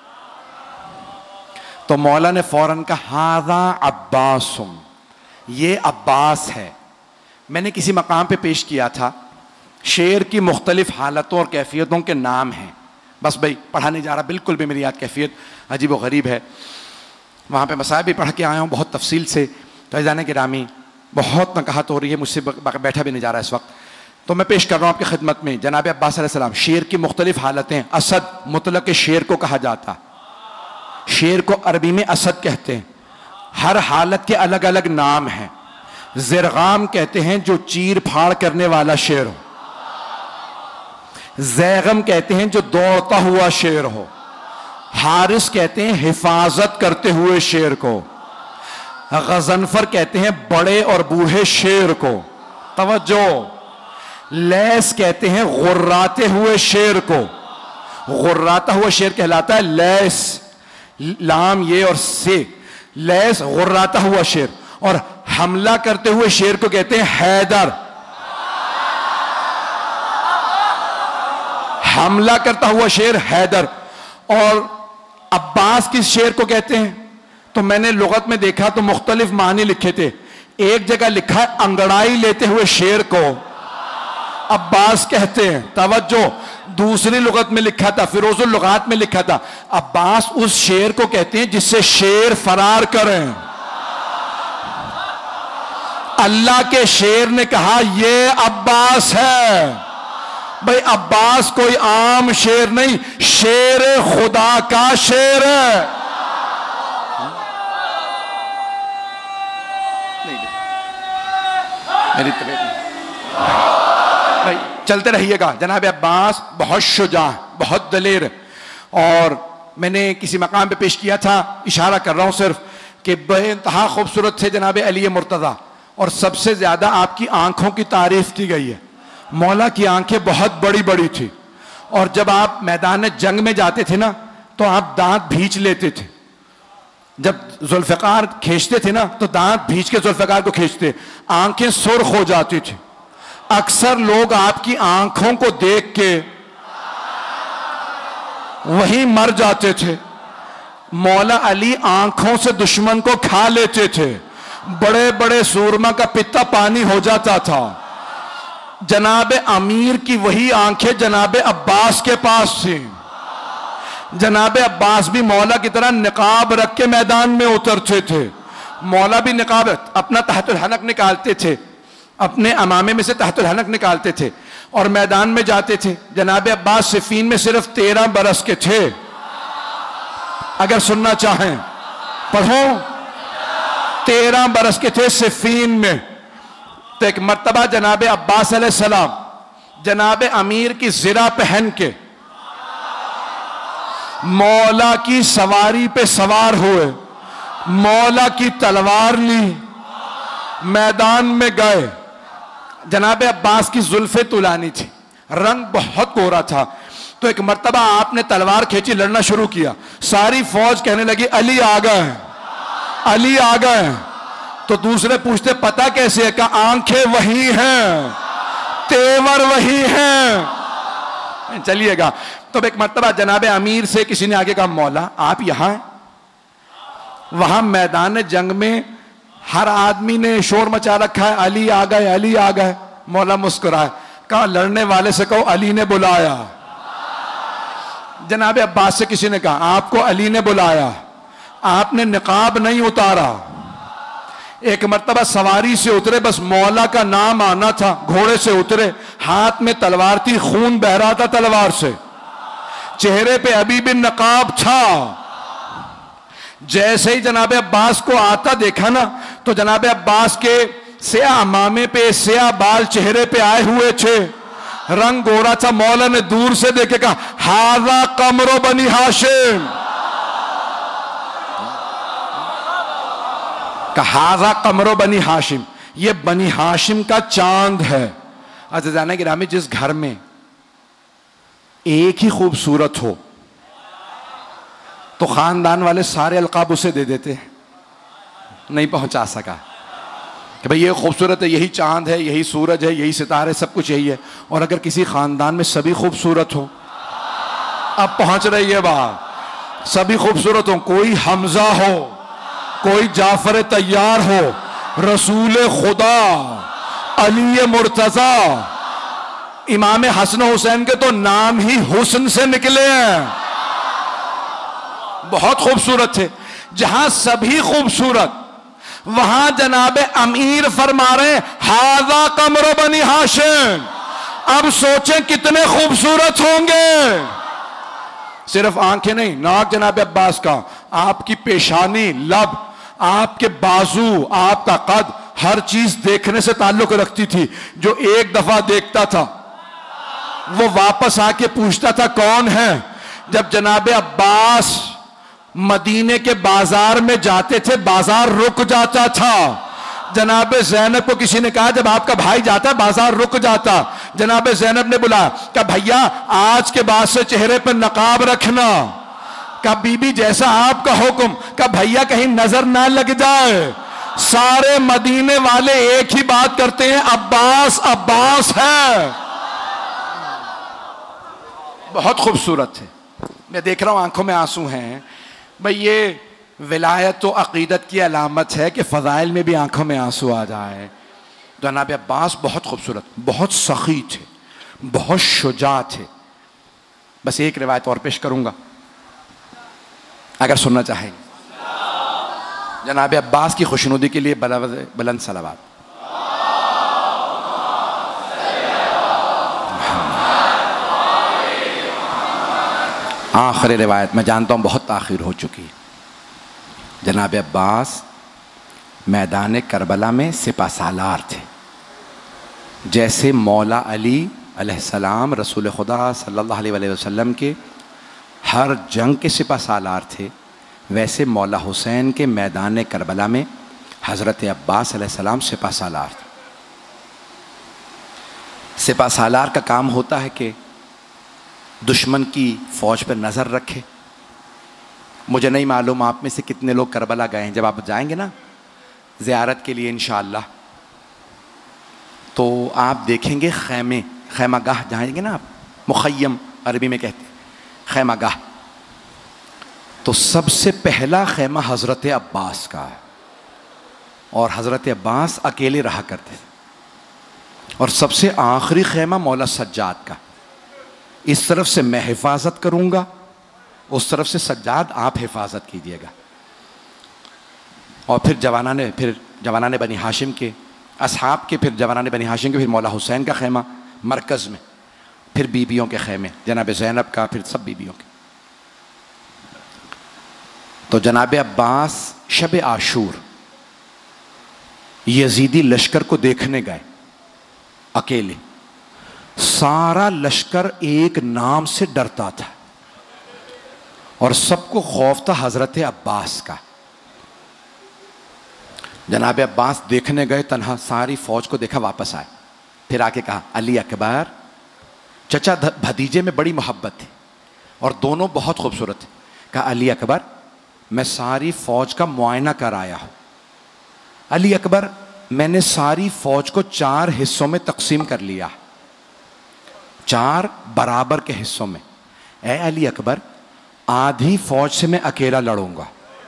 تو مولا نے فوراً کہا ہذا عباسم, یہ عباس ہے. میں نے کسی مقام پہ پیش کیا تھا, شعر کی مختلف حالتوں اور کیفیتوں کے نام ہیں. بس بھائی پڑھا نہیں جا رہا, بالکل بھی میری یاد کیفیت عجیب و غریب ہے. وہاں پہ مسائل بھی پڑھ کے آیا ہوں بہت تفصیل سے. تو عزیزان گرامی, بہت نکاحت ہو رہی ہے, مجھ سے بیٹھا بھی نہیں جا رہا اس وقت, تو میں پیش کر رہا ہوں آپ کی خدمت میں جناب عباس علیہ السلام. شعر کی مختلف حالتیں. اسد مطلق شعر کو کہا جاتا, شعر کو عربی میں اسد کہتے ہیں. ہر حالت کے الگ الگ نام ہیں. زرغام کہتے ہیں جو چیر پھاڑ کرنے والا شعر ہو. زیغم کہتے ہیں جو دوڑتا ہوا شعر ہو. حارث کہتے ہیں حفاظت کرتے ہوئے شعر کو. غضنفر کہتے ہیں بڑے اور بوڑھے شعر کو. توجہ. لیس کہتے ہیں غراتے ہوئے شعر کو. غراتا ہوا شعر کہلاتا ہے لیس. لام یہ اور سے، لیس غراتا ہوا شیر، اور حملہ کرتے ہوئے شیر کو کہتے ہیں حیدر. حملہ کرتا ہوا شیر حیدر. اور عباس کس شیر کو کہتے ہیں؟ تو میں نے لغت میں دیکھا تو مختلف معنی لکھے تھے. ایک جگہ لکھا ہے انگڑائی لیتے ہوئے شیر کو عباس کہتے ہیں. توجہ، دوسری لغت میں لکھا تھا، فیروز اللغات میں لکھا تھا عباس اس شیر کو کہتے ہیں جس سے شیر فرار کریں. اللہ کے شیر نے کہا یہ عباس ہے. بھئی عباس کوئی عام شیر نہیں، شیر خدا کا شیر ہے. میری طبیعت نہیں بھائی، چلتے رہیے گا. جناب عباس بہت شجاع، بہت دلیر. اور میں نے کسی مقام پہ پیش کیا تھا، اشارہ کر رہا ہوں صرف، کہ بے انتہا خوبصورت تھے جناب علی مرتضیٰ، اور سب سے زیادہ آپ کی آنکھوں کی تعریف کی گئی ہے. مولا کی آنکھیں بہت بڑی بڑی تھی، اور جب آپ میدان جنگ میں جاتے تھے نا تو آپ دانت بھینچ لیتے تھے. جب ذوالفقار کھینچتے تھے نا تو دانت بھینچ کے ذوالفقار کو کھینچتے، آنکھیں سرخ ہو جاتی تھی. اکثر لوگ آپ کی آنکھوں کو دیکھ کے وہیں مر جاتے تھے. مولا علی آنکھوں سے دشمن کو کھا لیتے تھے، بڑے بڑے سورما کا پتا پانی ہو جاتا تھا. جناب امیر کی وہی آنکھیں جناب عباس کے پاس تھیں. جناب عباس بھی مولا کی طرح نقاب رکھ کے میدان میں اترتے تھے. مولا بھی نقاب اپنا تحت الحنک نکالتے تھے، اپنے امامے میں سے تحت الحنک نکالتے تھے اور میدان میں جاتے تھے. جناب عباس صفین میں صرف تیرہ برس کے تھے. اگر سننا چاہیں پڑھو، تیرہ برس کے تھے صفین میں. تو ایک مرتبہ جناب عباس علیہ السلام جناب امیر کی زرہ پہن کے مولا کی سواری پہ سوار ہوئے، مولا کی تلوار لی، میدان میں گئے. جناب عباس کی زلفیں طولانی تھی، رنگ بہت گورا تھا. تو ایک مرتبہ آپ نے تلوار کھینچی، لڑنا شروع کیا. ساری فوج کہنے لگی علی آ گئے، علی آ گئے. تو دوسرے پوچھتے پتہ کیسے ہے؟ کہ آنکھیں وہی ہیں، تیور وہی ہیں. چلیے گا. تو ایک مرتبہ جناب امیر سے کسی نے آگے کہا مولا آپ یہاں ہیں؟ وہاں میدان جنگ میں ہر آدمی نے شور مچا رکھا ہے علی آ گئے، علی آ گئے. مولا مسکرائے، کہا لڑنے والے سے کہو علی نے بلایا. جناب عباس سے کسی نے کہا آپ کو علی نے بلایا، آپ نے نقاب نہیں اتارا. ایک مرتبہ سواری سے اترے، بس مولا کا نام آنا تھا، گھوڑے سے اترے، ہاتھ میں تلوار تھی، خون بہ رہا تھا تلوار سے، چہرے پہ ابھی بھی نقاب تھا. جیسے ہی جناب عباس کو آتا دیکھا نا تو جناب عباس کے سیاہ امامے پہ سیاہ بال چہرے پہ آئے ہوئے تھے، رنگ گورا تھا. مولا نے دور سے دیکھے کہا ہاذا قمر بنی ہاشم، کہا ہاذا قمر بنی ہاشم، یہ بنی ہاشم کا چاند ہے. عزیزانہ گرامی، جس گھر میں ایک ہی خوبصورت ہو تو خاندان والے سارے القاب اسے دے دیتے، نہیں پہنچا سکا کہ بھئی یہ خوبصورت ہے، یہی چاند ہے، یہی سورج ہے، یہی ستارے، سب کچھ یہی ہے. اور اگر کسی خاندان میں سبھی خوبصورت ہو، اب پہنچ رہی ہے بات، سبھی خوبصورت ہو، کوئی حمزہ ہو، کوئی جعفر طیار ہو، رسول خدا علی مرتضیٰ، امام حسن و حسین کے تو نام ہی حسن سے نکلے ہیں، بہت خوبصورت تھے. جہاں سبھی خوبصورت، وہاں جناب امیر فرما رہے ہاذا قمر بنی ہاشم. اب سوچیں کتنے خوبصورت ہوں گے. صرف آنکھیں نہیں، ناک جناب عباس کا، آپ کی پیشانی، لب، آپ کے بازو، آپ کا قد، ہر چیز دیکھنے سے تعلق رکھتی تھی. جو ایک دفعہ دیکھتا تھا وہ واپس آ کے پوچھتا تھا کون ہے. جب جناب عباس مدینے کے بازار میں جاتے تھے بازار رک جاتا تھا. جناب زینب کو کسی نے کہا جب آپ کا بھائی جاتا بازار رک جاتا. جناب زینب نے بلایا کہ بھیا آج کے بعد سے چہرے پر نقاب رکھنا. کہا بی بی جیسا آپ کا حکم، کہا بھیا کہیں نظر نہ لگ جائے. سارے مدینے والے ایک ہی بات کرتے ہیں، عباس عباس ہے. بہت خوبصورت ہے. میں دیکھ رہا ہوں آنکھوں میں آنسو ہیں. بھئی یہ ولایت و عقیدت کی علامت ہے کہ فضائل میں بھی آنکھوں میں آنسو آ جائے. جناب عباس بہت خوبصورت، بہت سخی تھے، بہت شجاع تھے. بس ایک روایت اور پیش کروں گا اگر سننا چاہیں. جناب عباس کی خوشنودی کے لیے بلند صلوات. آخری روایت میں جانتا ہوں بہت تاخیر ہو چکی ہے. جناب عباس میدان کربلا میں سپہ سالار تھے. جیسے مولا علی علیہ السلام رسول خدا صلی اللہ علیہ وآلہ وسلم کے ہر جنگ کے سپہ سالار تھے، ویسے مولا حسین کے میدان کربلا میں حضرت عباس علیہ السلام سپہ سالار تھے. سپہ سالار کا کام ہوتا ہے کہ دشمن کی فوج پر نظر رکھے. مجھے نہیں معلوم آپ میں سے کتنے لوگ کربلا گئے ہیں. جب آپ جائیں گے نا زیارت کے لیے انشاءاللہ تو آپ دیکھیں گے خیمے، خیمہ گاہ جائیں گے نا آپ، مخیم عربی میں کہتے ہیں خیمہ گاہ. تو سب سے پہلا خیمہ حضرت عباس کا ہے اور حضرت عباس اکیلے رہا کرتے تھے. اور سب سے آخری خیمہ مولا سجاد کا. اس طرف سے میں حفاظت کروں گا، اس طرف سے سجاد آپ حفاظت کیجیے گا. اور پھر جوانان پھر جوانان بنی ہاشم کے اصحاب کے، پھر جوانان بنی ہاشم کے، پھر مولا حسین کا خیمہ مرکز میں، پھر بیبیوں کے خیمے، جناب زینب کا، پھر سب بیبیوں کے. تو جناب عباس شب عاشور یزیدی لشکر کو دیکھنے گئے اکیلے. سارا لشکر ایک نام سے ڈرتا تھا اور سب کو خوف تھا حضرت عباس کا. جناب عباس دیکھنے گئے تنہا، ساری فوج کو دیکھا، واپس آئے. پھر آ کے کہا علی اکبر. چچا بھتیجے میں بڑی محبت تھی اور دونوں بہت خوبصورت تھے. کہا علی اکبر میں ساری فوج کا معائنہ کر آیا ہوں. علی اکبر میں نے ساری فوج کو چار حصوں میں تقسیم کر لیا، چار برابر کے حصوں میں. اے علی اکبر آدھی فوج سے میں اکیلا لڑوں گا،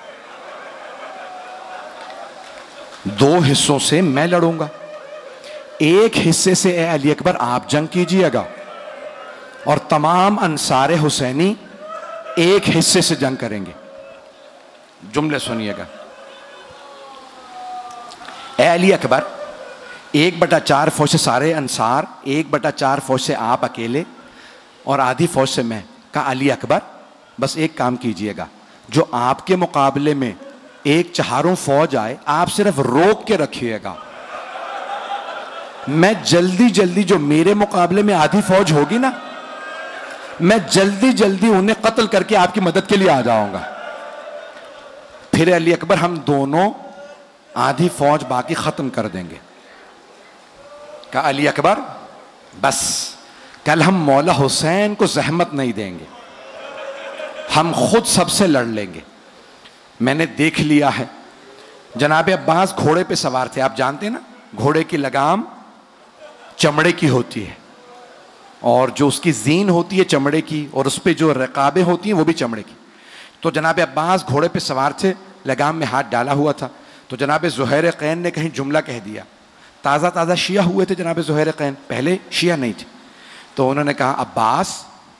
دو حصوں سے میں لڑوں گا، ایک حصے سے اے علی اکبر آپ جنگ کیجئے گا اور تمام انصار حسینی ایک حصے سے جنگ کریں گے. جملے سنیے گا. اے علی اکبر ایک بٹا چار فوج سے سارے انصار، ایک بٹا چار فوج سے آپ اکیلے اور آدھی فوج سے میں. کہا علی اکبر بس ایک کام کیجئے گا، جو آپ کے مقابلے میں ایک چہاروں فوج آئے آپ صرف روک کے رکھیے گا. میں جلدی جلدی جو میرے مقابلے میں آدھی فوج ہوگی نا، میں جلدی جلدی انہیں قتل کر کے آپ کی مدد کے لیے آ جاؤں گا. پھر علی اکبر ہم دونوں آدھی فوج باقی ختم کر دیں گے. کہا علی اکبر بس کل ہم مولا حسین کو زحمت نہیں دیں گے، ہم خود سب سے لڑ لیں گے. میں نے دیکھ لیا ہے. جناب عباس گھوڑے پہ سوار تھے. آپ جانتے ہیں نا گھوڑے کی لگام چمڑے کی ہوتی ہے اور جو اس کی زین ہوتی ہے چمڑے کی، اور اس پہ جو رقابیں ہوتی ہیں وہ بھی چمڑے کی. تو جناب عباس گھوڑے پہ سوار تھے، لگام میں ہاتھ ڈالا ہوا تھا. تو جناب زہیر قین نے کہیں جملہ کہہ دیا. تازہ تازہ شیعہ ہوئے تھے جناب زہیر قین، پہلے شیعہ نہیں تھے. تو انہوں نے کہا عباس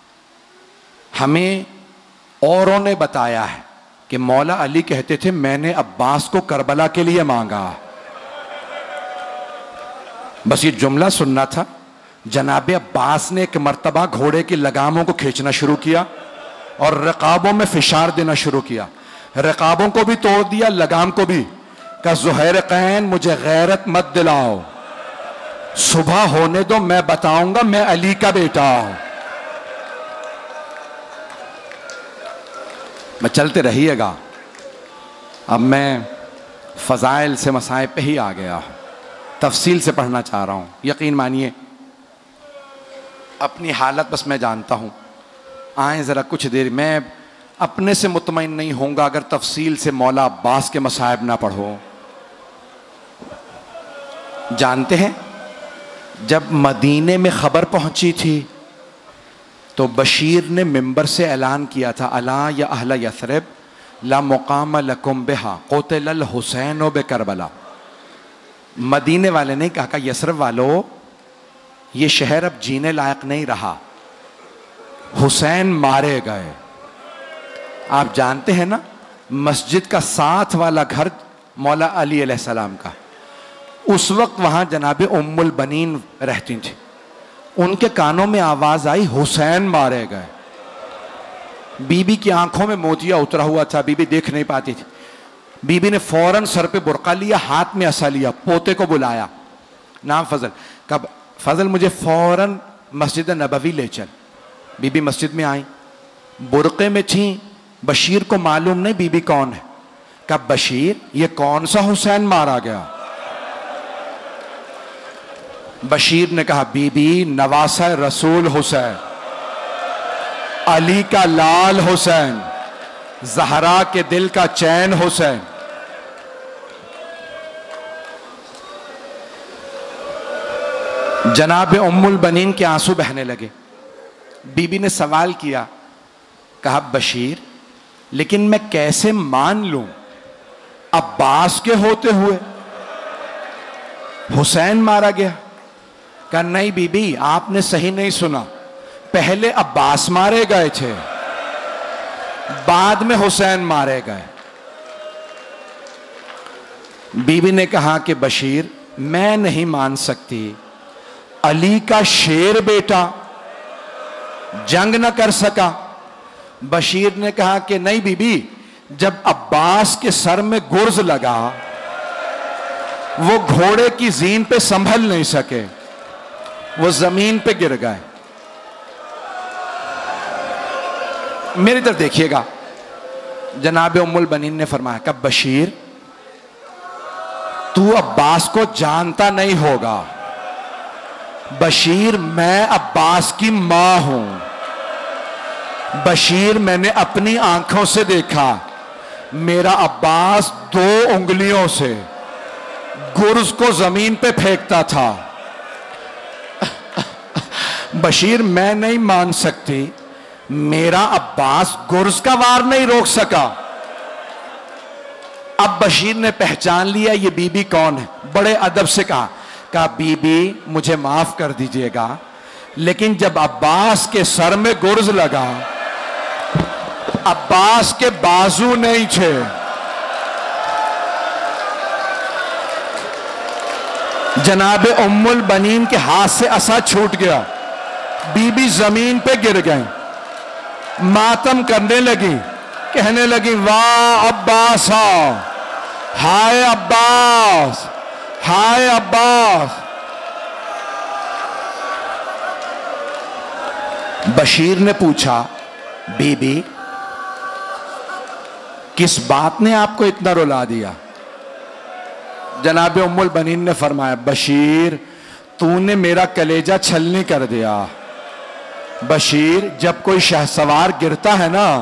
ہمیں اوروں نے بتایا ہے کہ مولا علی کہتے تھے میں نے عباس کو کربلا کے لیے مانگا. بس یہ جملہ سننا تھا. جناب عباس نے ایک مرتبہ گھوڑے کی لگاموں کو کھینچنا شروع کیا اور رقابوں میں فشار دینا شروع کیا. رقابوں کو بھی توڑ دیا، لگام کو بھی. کہ زہیر قین مجھے غیرت مت دلاؤ، صبح ہونے دو میں بتاؤں گا میں علی کا بیٹا ہوں. میں چلتے رہیے گا. اب میں فضائل سے مسائل پہ ہی آ گیا، تفصیل سے پڑھنا چاہ رہا ہوں. یقین مانیے اپنی حالت بس میں جانتا ہوں. آئیں ذرا کچھ دیر. میں اپنے سے مطمئن نہیں ہوں گا اگر تفصیل سے مولا عباس کے مصائب نہ پڑھو. جانتے ہیں جب مدینے میں خبر پہنچی تھی تو بشیر نے ممبر سے اعلان کیا تھا الا یا اہل یثرب لا مقام لکم بہا قتل الحسین بکربلا. مدینے والے نے کہا کہ یثرب والو یہ شہر اب جینے لائق نہیں رہا, حسین مارے گئے. آپ جانتے ہیں نا مسجد کا ساتھ والا گھر مولا علی علیہ السلام کا, اس وقت وہاں جناب ام البنین رہتی تھی. ان کے کانوں میں آواز آئی حسین مارے گئے. بی بی کی آنکھوں میں موتیا اترا ہوا تھا, بی بی دیکھ نہیں پاتی تھی. بی بی نے فوراً سر پہ برقع لیا, ہاتھ میں عصا لیا, پوتے کو بلایا, نام فضل. کب فضل مجھے فوراً مسجد نبوی لے چل. بی بی مسجد میں آئیں, برقعے میں تھیں. بشیر کو معلوم نہیں بی بی کون ہے. کب بشیر یہ کون سا حسین مارا گیا؟ بشیر نے کہا بی بی نواسہ رسول حسین, علی کا لال حسین, زہرا کے دل کا چین حسین. جناب ام البنین کے آنسو بہنے لگے. بی بی نے سوال کیا, کہا بشیر لیکن میں کیسے مان لوں عباس کے ہوتے ہوئے حسین مارا گیا؟ کہا نہیں بی بی آپ نے صحیح نہیں سنا, پہلے عباس مارے گئے تھے, بعد میں حسین مارے گئے. بی بی نے کہا کہ بشیر میں نہیں مان سکتی, علی کا شیر بیٹا جنگ نہ کر سکا. بشیر نے کہا کہ نہیں بی بی, جب عباس کے سر میں گرز لگا وہ گھوڑے کی زین پہ سنبھل نہیں سکے, وہ زمین پہ گر گئے. میری طرف دیکھیے گا, جناب ام البنین نے فرمایا کہ بشیر تو عباس کو جانتا نہیں ہوگا, بشیر میں عباس کی ماں ہوں. بشیر میں نے اپنی آنکھوں سے دیکھا, میرا عباس دو انگلیوں سے گرز کو زمین پہ پھینکتا تھا. بشیر میں نہیں مان سکتی, میرا عباس گرز کا وار نہیں روک سکا. اب بشیر نے پہچان لیا یہ بی بی کون ہے, بڑے ادب سے کہا کہا بی بی مجھے معاف کر دیجئے گا, لیکن جب عباس کے سر میں گرز لگا عباس کے بازو نہیں تھے. جناب ام البنین کے ہاتھ سے عصا چھوٹ گیا, بی بی زمین پہ گر گئیں, ماتم کرنے لگی, کہنے لگی واہ عباس, ہائے عباس, ہائے عباس. بشیر نے پوچھا بی بی کس بات نے آپ کو اتنا رلا دیا؟ جناب ام البنین نے فرمایا بشیر تو نے میرا کلیجہ چھلنی کر دیا. بشیر جب کوئی شہسوار گرتا ہے نا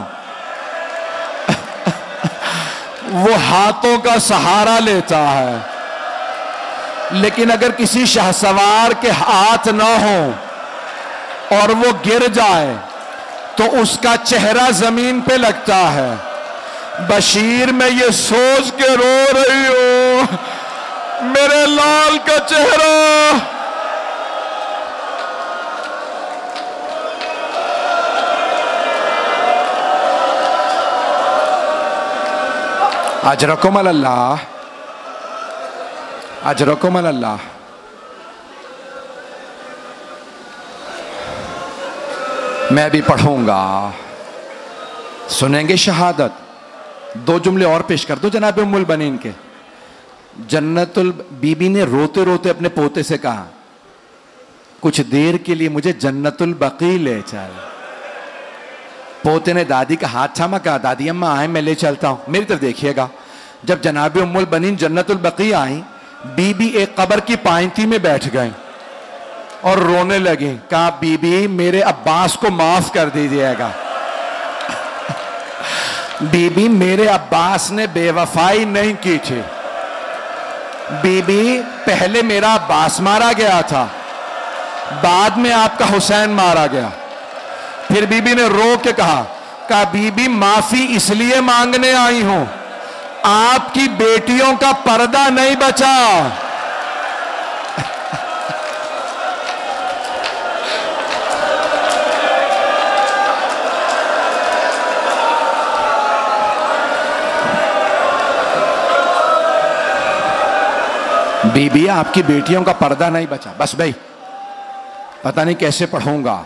وہ ہاتھوں کا سہارا لیتا ہے, لیکن اگر کسی شہسوار کے ہاتھ نہ ہوں اور وہ گر جائے تو اس کا چہرہ زمین پہ لگتا ہے. بشیر میں یہ سوچ کے رو رہی ہوں میرے لال کا چہرہ. اجرکم اللہ, اجرکم اللہ. میں بھی پڑھوں گا, سنیں گے شہادت. دو جملے اور پیش کر دو جناب ام البنین کے. جنت ال بی بی نے روتے روتے اپنے پوتے سے کہا کچھ دیر کے لیے مجھے جنت البقیع لے چل. پوتے نے دادی کا ہاتھ تھاما, کہا دادی اماں آئیں میں لے چلتا ہوں. میری طرف دیکھیے گا, جب جناب ام البنین جنت البقیع آئیں بی بی ایک قبر کی پائنتی میں بیٹھ گئیں اور رونے لگیں. کہا بی بی میرے عباس کو معاف کر دیجیے گا. بی بی میرے عباس نے بے وفائی نہیں کی تھی. بی بی پہلے میرا عباس مارا گیا تھا, بعد میں آپ کا حسین مارا گیا. پھر بی بی نے رو کے کہا کہ بی بی معافی اس لیے مانگنے آئی ہوں, آپ کی بیٹیوں کا پردہ نہیں بچا. بی بی آپ کی بیٹیوں کا پردہ نہیں بچا. بس بھائی پتہ نہیں کیسے پڑھوں گا.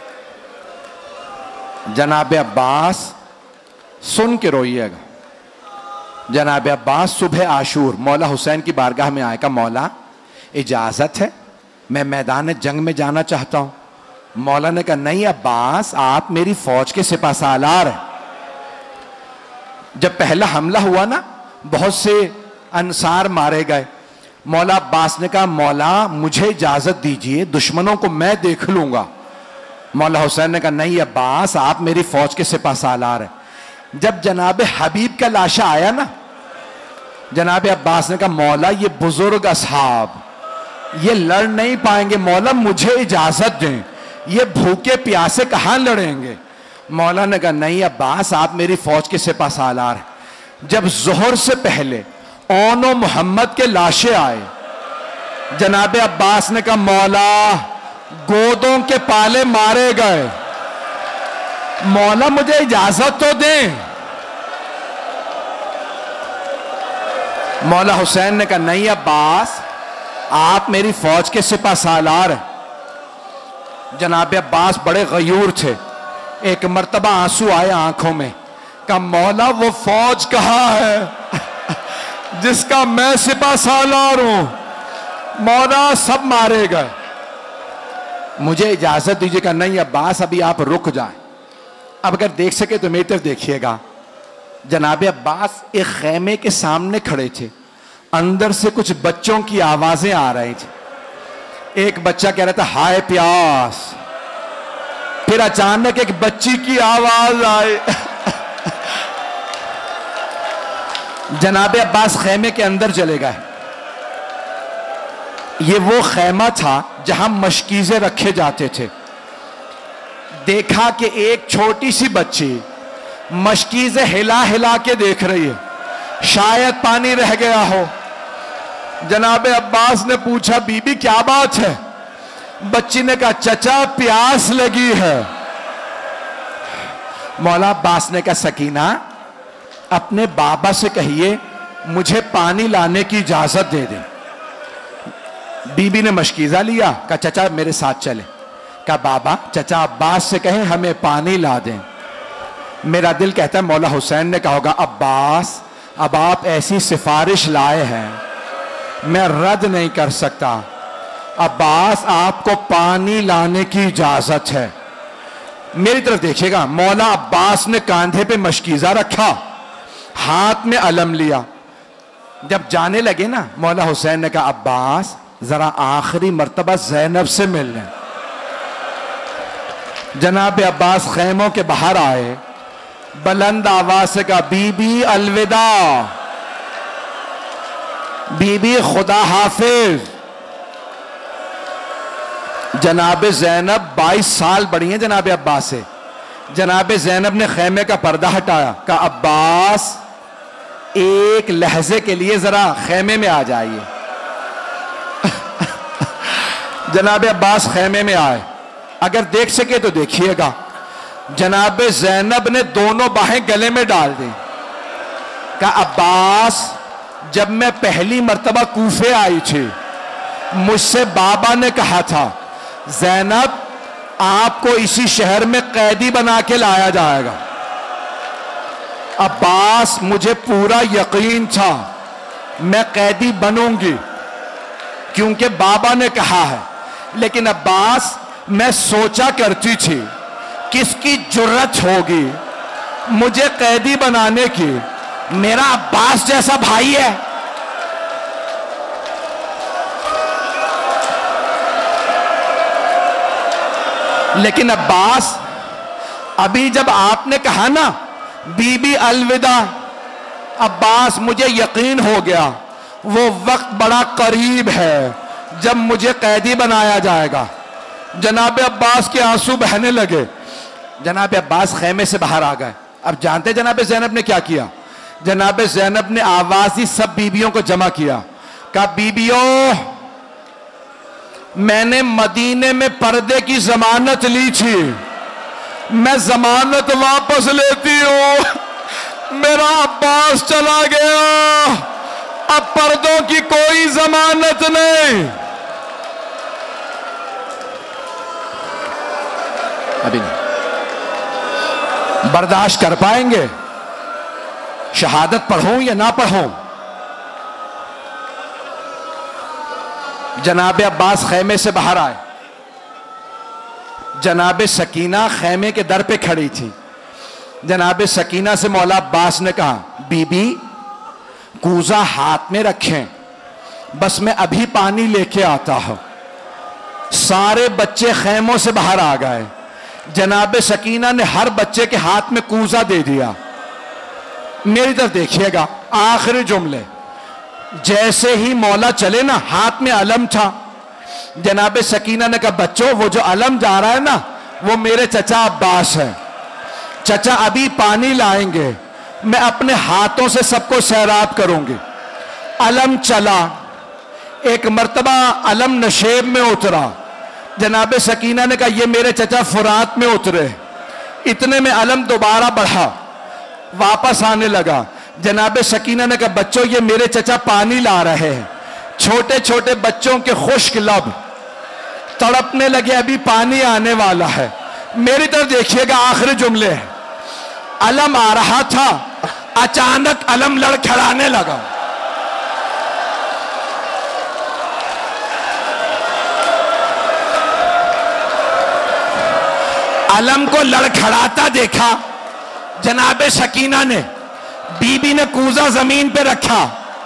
جناب عباس سن کے روئیے گا. جناب عباس صبح عاشور مولا حسین کی بارگاہ میں آئے گا, مولا اجازت ہے, میں میدان جنگ میں جانا چاہتا ہوں. مولا نے کہا نہیں عباس, آپ میری فوج کے سپہ سالار ہیں. جب پہلا حملہ ہوا نا بہت سے انصار مارے گئے. مولا عباس نے کہا مولا مجھے اجازت دیجئے, دشمنوں کو میں دیکھ لوں گا. مولا حسین نے کہا نہیں عباس, آپ میری فوج کے سپہ سالار ہیں. جب جناب حبیب کا لاشا آیا نا, جناب عباس نے کہا مولا یہ بزرگ اصحاب یہ لڑ نہیں پائیں گے, مولا مجھے اجازت دیں, یہ بھوکے پیاسے کہاں لڑیں گے. مولا نے کہا نہیں عباس, آپ میری فوج کے سپہ سالار ہیں. جب ظہر سے پہلے اون و محمد کے لاشے آئے, جناب عباس نے کہا مولا گودوں کے پالے مارے گئے, مولا مجھے اجازت تو دیں. مولا حسین نے کہا نہیں عباس, آپ میری فوج کے سپہ سالار ہیں. جناب عباس بڑے غیور تھے. ایک مرتبہ آنسو آئے آنکھوں میں, کہا مولا وہ فوج کہاں ہے جس کا میں سپہ سالار ہوں, مولا سب مارے گئے, مجھے اجازت دیجیے. کہ نہیں عباس ابھی آپ رک جائیں. اب اگر دیکھ سکے تو میری طرف دیکھیے گا. جناب عباس ایک خیمے کے سامنے کھڑے تھے, اندر سے کچھ بچوں کی آوازیں آ رہی تھی. ایک بچہ کہہ رہا تھا ہائے پیاس, پھر اچانک ایک بچی کی آواز آئی. جناب عباس خیمے کے اندر چلے گئے. یہ وہ خیمہ تھا جہاں مشکیزیں رکھے جاتے تھے. دیکھا کہ ایک چھوٹی سی بچی مشکیزیں ہلا ہلا کے دیکھ رہی ہے, شاید پانی رہ گیا ہو. جناب عباس نے پوچھا بی بی کیا بات ہے؟ بچی نے کہا چچا پیاس لگی ہے. مولا عباس نے کہا سکینہ اپنے بابا سے کہیے مجھے پانی لانے کی اجازت دے دیں. بی بی نے مشکیزہ لیا, کہا چچا میرے ساتھ چلے. کہا بابا چچا عباس سے کہیں ہمیں پانی لا دیں. میرا دل کہتا ہے مولا حسین نے کہا ہوگا عباس اب آپ ایسی سفارش لائے ہیں میں رد نہیں کر سکتا, عباس آپ کو پانی لانے کی اجازت ہے. میری طرف دیکھیے گا. مولا عباس نے کاندھے پہ مشکیزہ رکھا, ہاتھ میں علم لیا. جب جانے لگے نا مولا حسین نے کہا عباس ذرا آخری مرتبہ زینب سے مل لیں. جناب عباس خیموں کے باہر آئے, بلند آواز سے کہا بی بی الوداع, بی بی خدا حافظ. جناب زینب بائیس سال بڑی ہیں جناب عباس سے. جناب زینب نے خیمے کا پردہ ہٹایا, کہا عباس ایک لحظے کے لیے ذرا خیمے میں آ جائیے. جناب عباس خیمے میں آئے. اگر دیکھ سکے تو دیکھیے گا. جناب زینب نے دونوں باہیں گلے میں ڈال دی. کہا عباس جب میں پہلی مرتبہ کوفے آئی تھی مجھ سے بابا نے کہا تھا زینب آپ کو اسی شہر میں قیدی بنا کے لایا جائے گا. عباس مجھے پورا یقین تھا میں قیدی بنوں گی کیونکہ بابا نے کہا ہے, لیکن عباس میں سوچا کرتی تھی کس کی جرت ہوگی مجھے قیدی بنانے کی, میرا عباس جیسا بھائی ہے. لیکن عباس ابھی جب آپ نے کہا نا بی بی الوداع عباس مجھے یقین ہو گیا وہ وقت بڑا قریب ہے جب مجھے قیدی بنایا جائے گا. جناب عباس کے آنسو بہنے لگے. جناب عباس خیمے سے باہر آ گئے. اب جانتے جناب زینب نے کیا کیا؟ جناب زینب نے آوازی سب بیبیوں کو جمع کیا. کہا بیبیوں میں نے مدینے میں پردے کی ضمانت لی تھی, میں ضمانت واپس لیتی ہوں. میرا عباس چلا گیا, اب پردوں کی کوئی ضمانت نہیں. ابھی نہیں برداشت کر پائیں گے شہادت پڑھوں یا نہ پڑھوں؟ جناب عباس خیمے سے باہر آئے. جناب سکینہ خیمے کے در پہ کھڑی تھی. جناب سکینہ سے مولا عباس نے کہا بی بی کوزہ ہاتھ میں رکھیں, بس میں ابھی پانی لے کے آتا ہوں. سارے بچے خیموں سے باہر آ گئے. جناب سکینہ نے ہر بچے کے ہاتھ میں کوزہ دے دیا. میری طرف دیکھیے گا, آخری جملے جیسے ہی مولا چلے نا ہاتھ میں علم تھا. جناب سکینہ نے کہا بچوں وہ جو علم جا رہا ہے نا وہ میرے چچا عباس ہے. چچا ابھی پانی لائیں گے, میں اپنے ہاتھوں سے سب کو سیراب کروں گی. علم چلا, ایک مرتبہ علم نشیب میں اترا. جناب سکینہ نے کہا یہ میرے چچا فرات میں اترے. اتنے میں علم دوبارہ بڑھا, واپس آنے لگا. جناب سکینہ نے کہا بچوں یہ میرے چچا پانی لا رہے ہیں. چھوٹے چھوٹے بچوں کے خشک لب تڑپنے لگے, ابھی پانی آنے والا ہے. میری طرف دیکھیے گا, آخری جملے ہیں. علم آ رہا تھا, اچانک علم لڑکھڑانے لگا. علم کو لڑکھڑاتا دیکھا جناب سکینہ نے. بی بی نے کوزہ زمین پہ رکھا,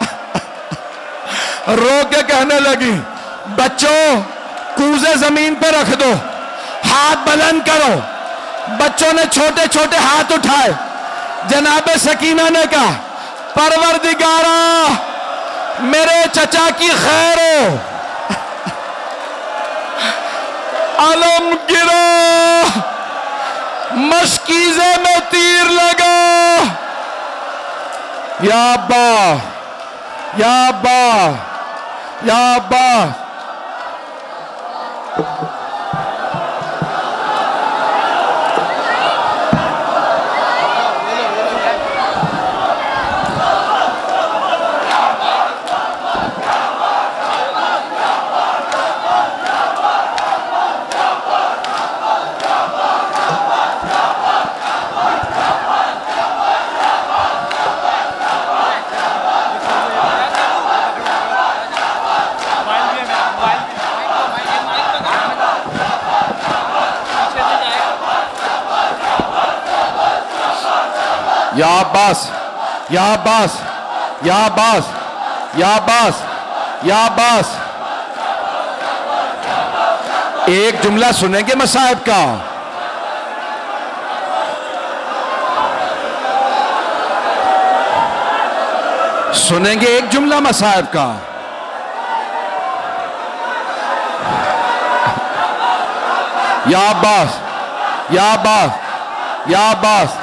رو کے کہنے لگی بچوں کوزے زمین پہ رکھ دو, ہاتھ بلند کرو. بچوں نے چھوٹے چھوٹے ہاتھ اٹھائے. جناب سکینہ نے کہا پروردگارا میرے چچا کی خیر ہو. علم گرا, مشکیزے میں تیر لگا. یا ابا یا ابا یا ابا. یا عباس یا عباس یا عباس یا عباس یا عباس. ایک جملہ سنیں گے مصائب کا؟ سنیں گے ایک جملہ مصائب کا؟ یا عباس یا عباس یا عباس.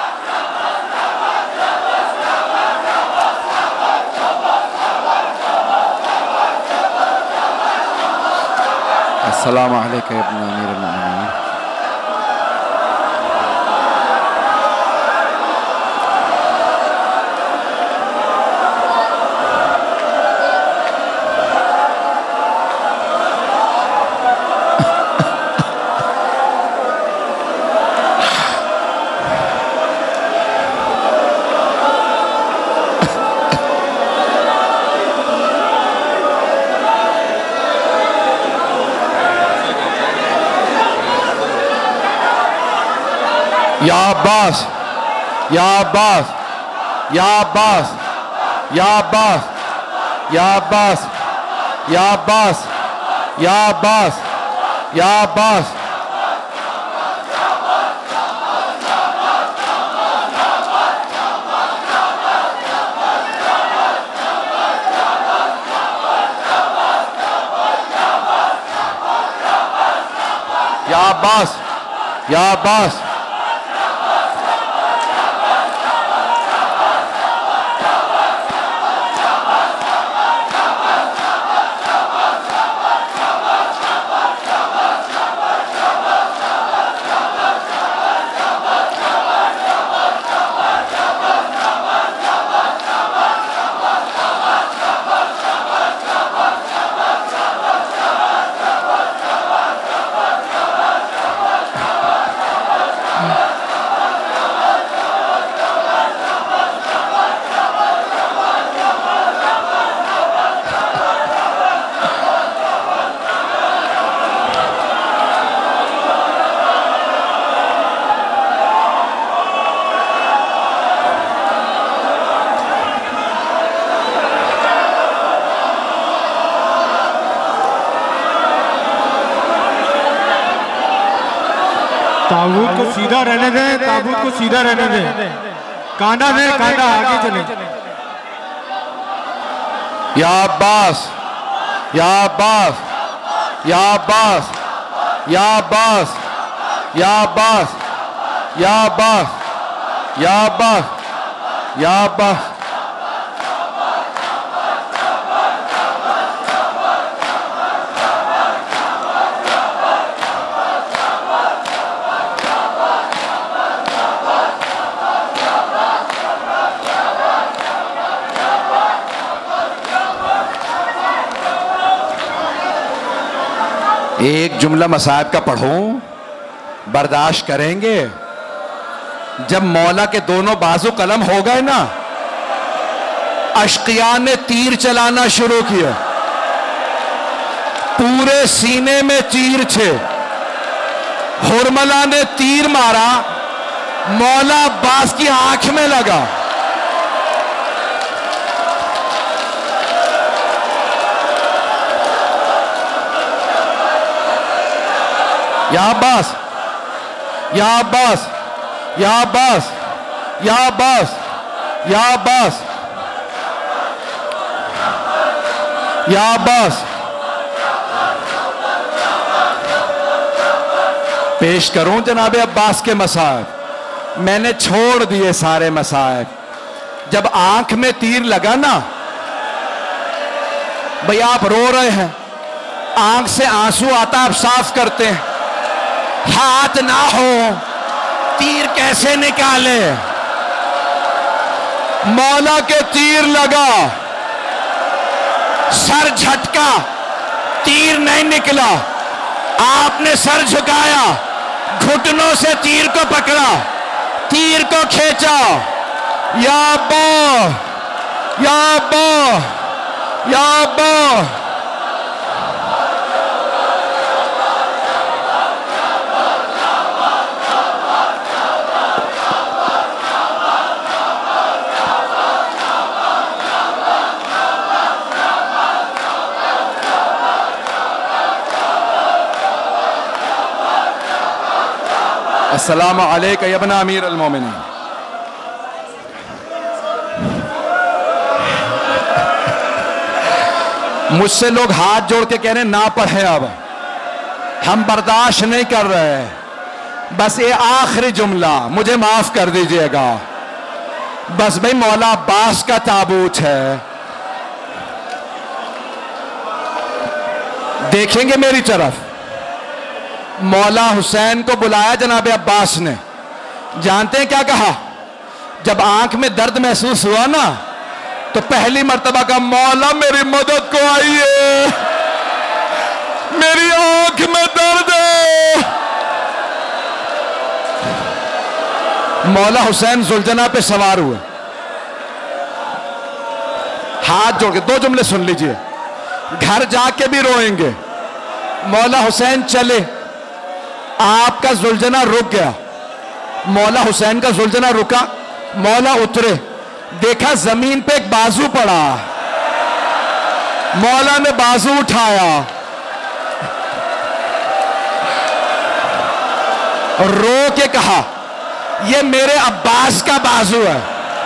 السلام علیکم ابن امیر المؤمنین. یا عباس یا عباس یا عباس یا عباس یا عباس یا عباس یا عباس یا عباس. یا عباس یا عباس تابوت کو سیدھا رہنے دیں، تابوت کو سیدھا رہنے دیں، کانڈا دیں، کانڈا آگے چلیں. یا عباس یا عباس یا عباس یا عباس یا عباس یا عباس یا عباس یا عباس ایک جملہ مصائب کا پڑھوں، برداشت کریں گے؟ جب مولا کے دونوں بازو قلم ہو گئے نا، اشقیاء نے تیر چلانا شروع کیا، پورے سینے میں تیر تھے. حرملہ نے تیر مارا، مولا عباس کی آنکھ میں لگا. یا عباس یا عباس یا عباس یا عباس یا عباس یا عباس پیش کروں جناب عباس کے مصائب. میں نے چھوڑ دیے سارے مصائب. جب آنکھ میں تیر لگا نا، بھئی آپ رو رہے ہیں، آنکھ سے آنسو آتا، آپ صاف کرتے ہیں. ہاتھ نہ ہو تیر کیسے نکالے؟ مولا کے تیر لگا، سر جھٹکا، تیر نہیں نکلا. آپ نے سر جھکایا، گھٹنوں سے تیر کو پکڑا، تیر کو کھینچا. یا ابا یا ابا یا ابا السلام علیکم یا ابن امیر المومنین. مجھ سے لوگ ہاتھ جوڑ کے کہہ رہے ہیں نہ پڑھیں، اب ہم برداشت نہیں کر رہے. بس یہ آخری جملہ مجھے معاف کر دیجئے گا. بس بھئی مولا عباس کا تابوت ہے، دیکھیں گے میری طرف. مولا حسین کو بلایا جناب عباس نے. جانتے ہیں کیا کہا؟ جب آنکھ میں درد محسوس ہوا نا، تو پہلی مرتبہ کہا مولا میری مدد کو آئیے، میری آنکھ میں درد ہے. مولا حسین ذوالجناح پہ سوار ہوئے، ہاتھ جوڑ کے دو جملے سن لیجئے. گھر جا کے بھی روئیں گے. مولا حسین چلے، آپ کا ذوالجناح رک گیا. مولا حسین کا ذوالجناح رکا، مولا اترے، دیکھا زمین پہ ایک بازو پڑا. مولا نے بازو اٹھایا، رو کے کہا یہ میرے عباس کا بازو ہے.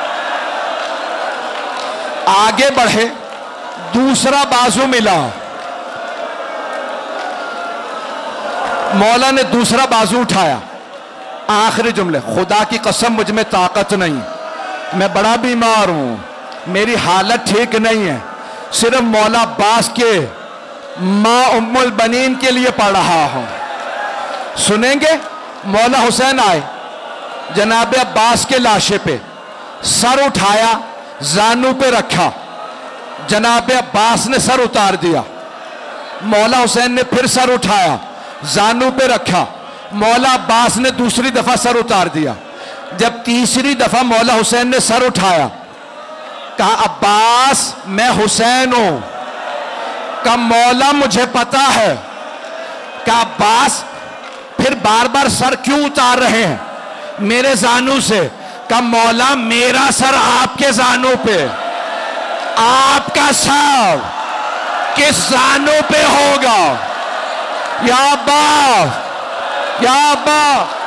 آگے بڑھے، دوسرا بازو ملا. مولا نے دوسرا بازو اٹھایا. آخری جملے, خدا کی قسم مجھ میں طاقت نہیں, میں بڑا بیمار ہوں, میری حالت ٹھیک نہیں ہے, صرف مولا عباس کے ماں ام البنین کے لیے پڑھ رہا ہوں. سنیں گے؟ مولا حسین آئے, جناب عباس کے لاشے پہ سر اٹھایا, زانو پہ رکھا, جناب عباس نے سر اتار دیا. مولا حسین نے پھر سر اٹھایا, زانو پہ رکھا, مولا عباس نے دوسری دفعہ سر اتار دیا. جب تیسری دفعہ مولا حسین نے سر اٹھایا, کہا عباس میں حسین ہوں. کہا مولا مجھے پتا ہے. کہا عباس پھر بار بار سر کیوں اتار رہے ہیں میرے زانو سے؟ کہا مولا میرا سر آپ کے زانو پہ, آپ کا سر کس زانو پہ ہوگا؟ یا عباس, یا عباس.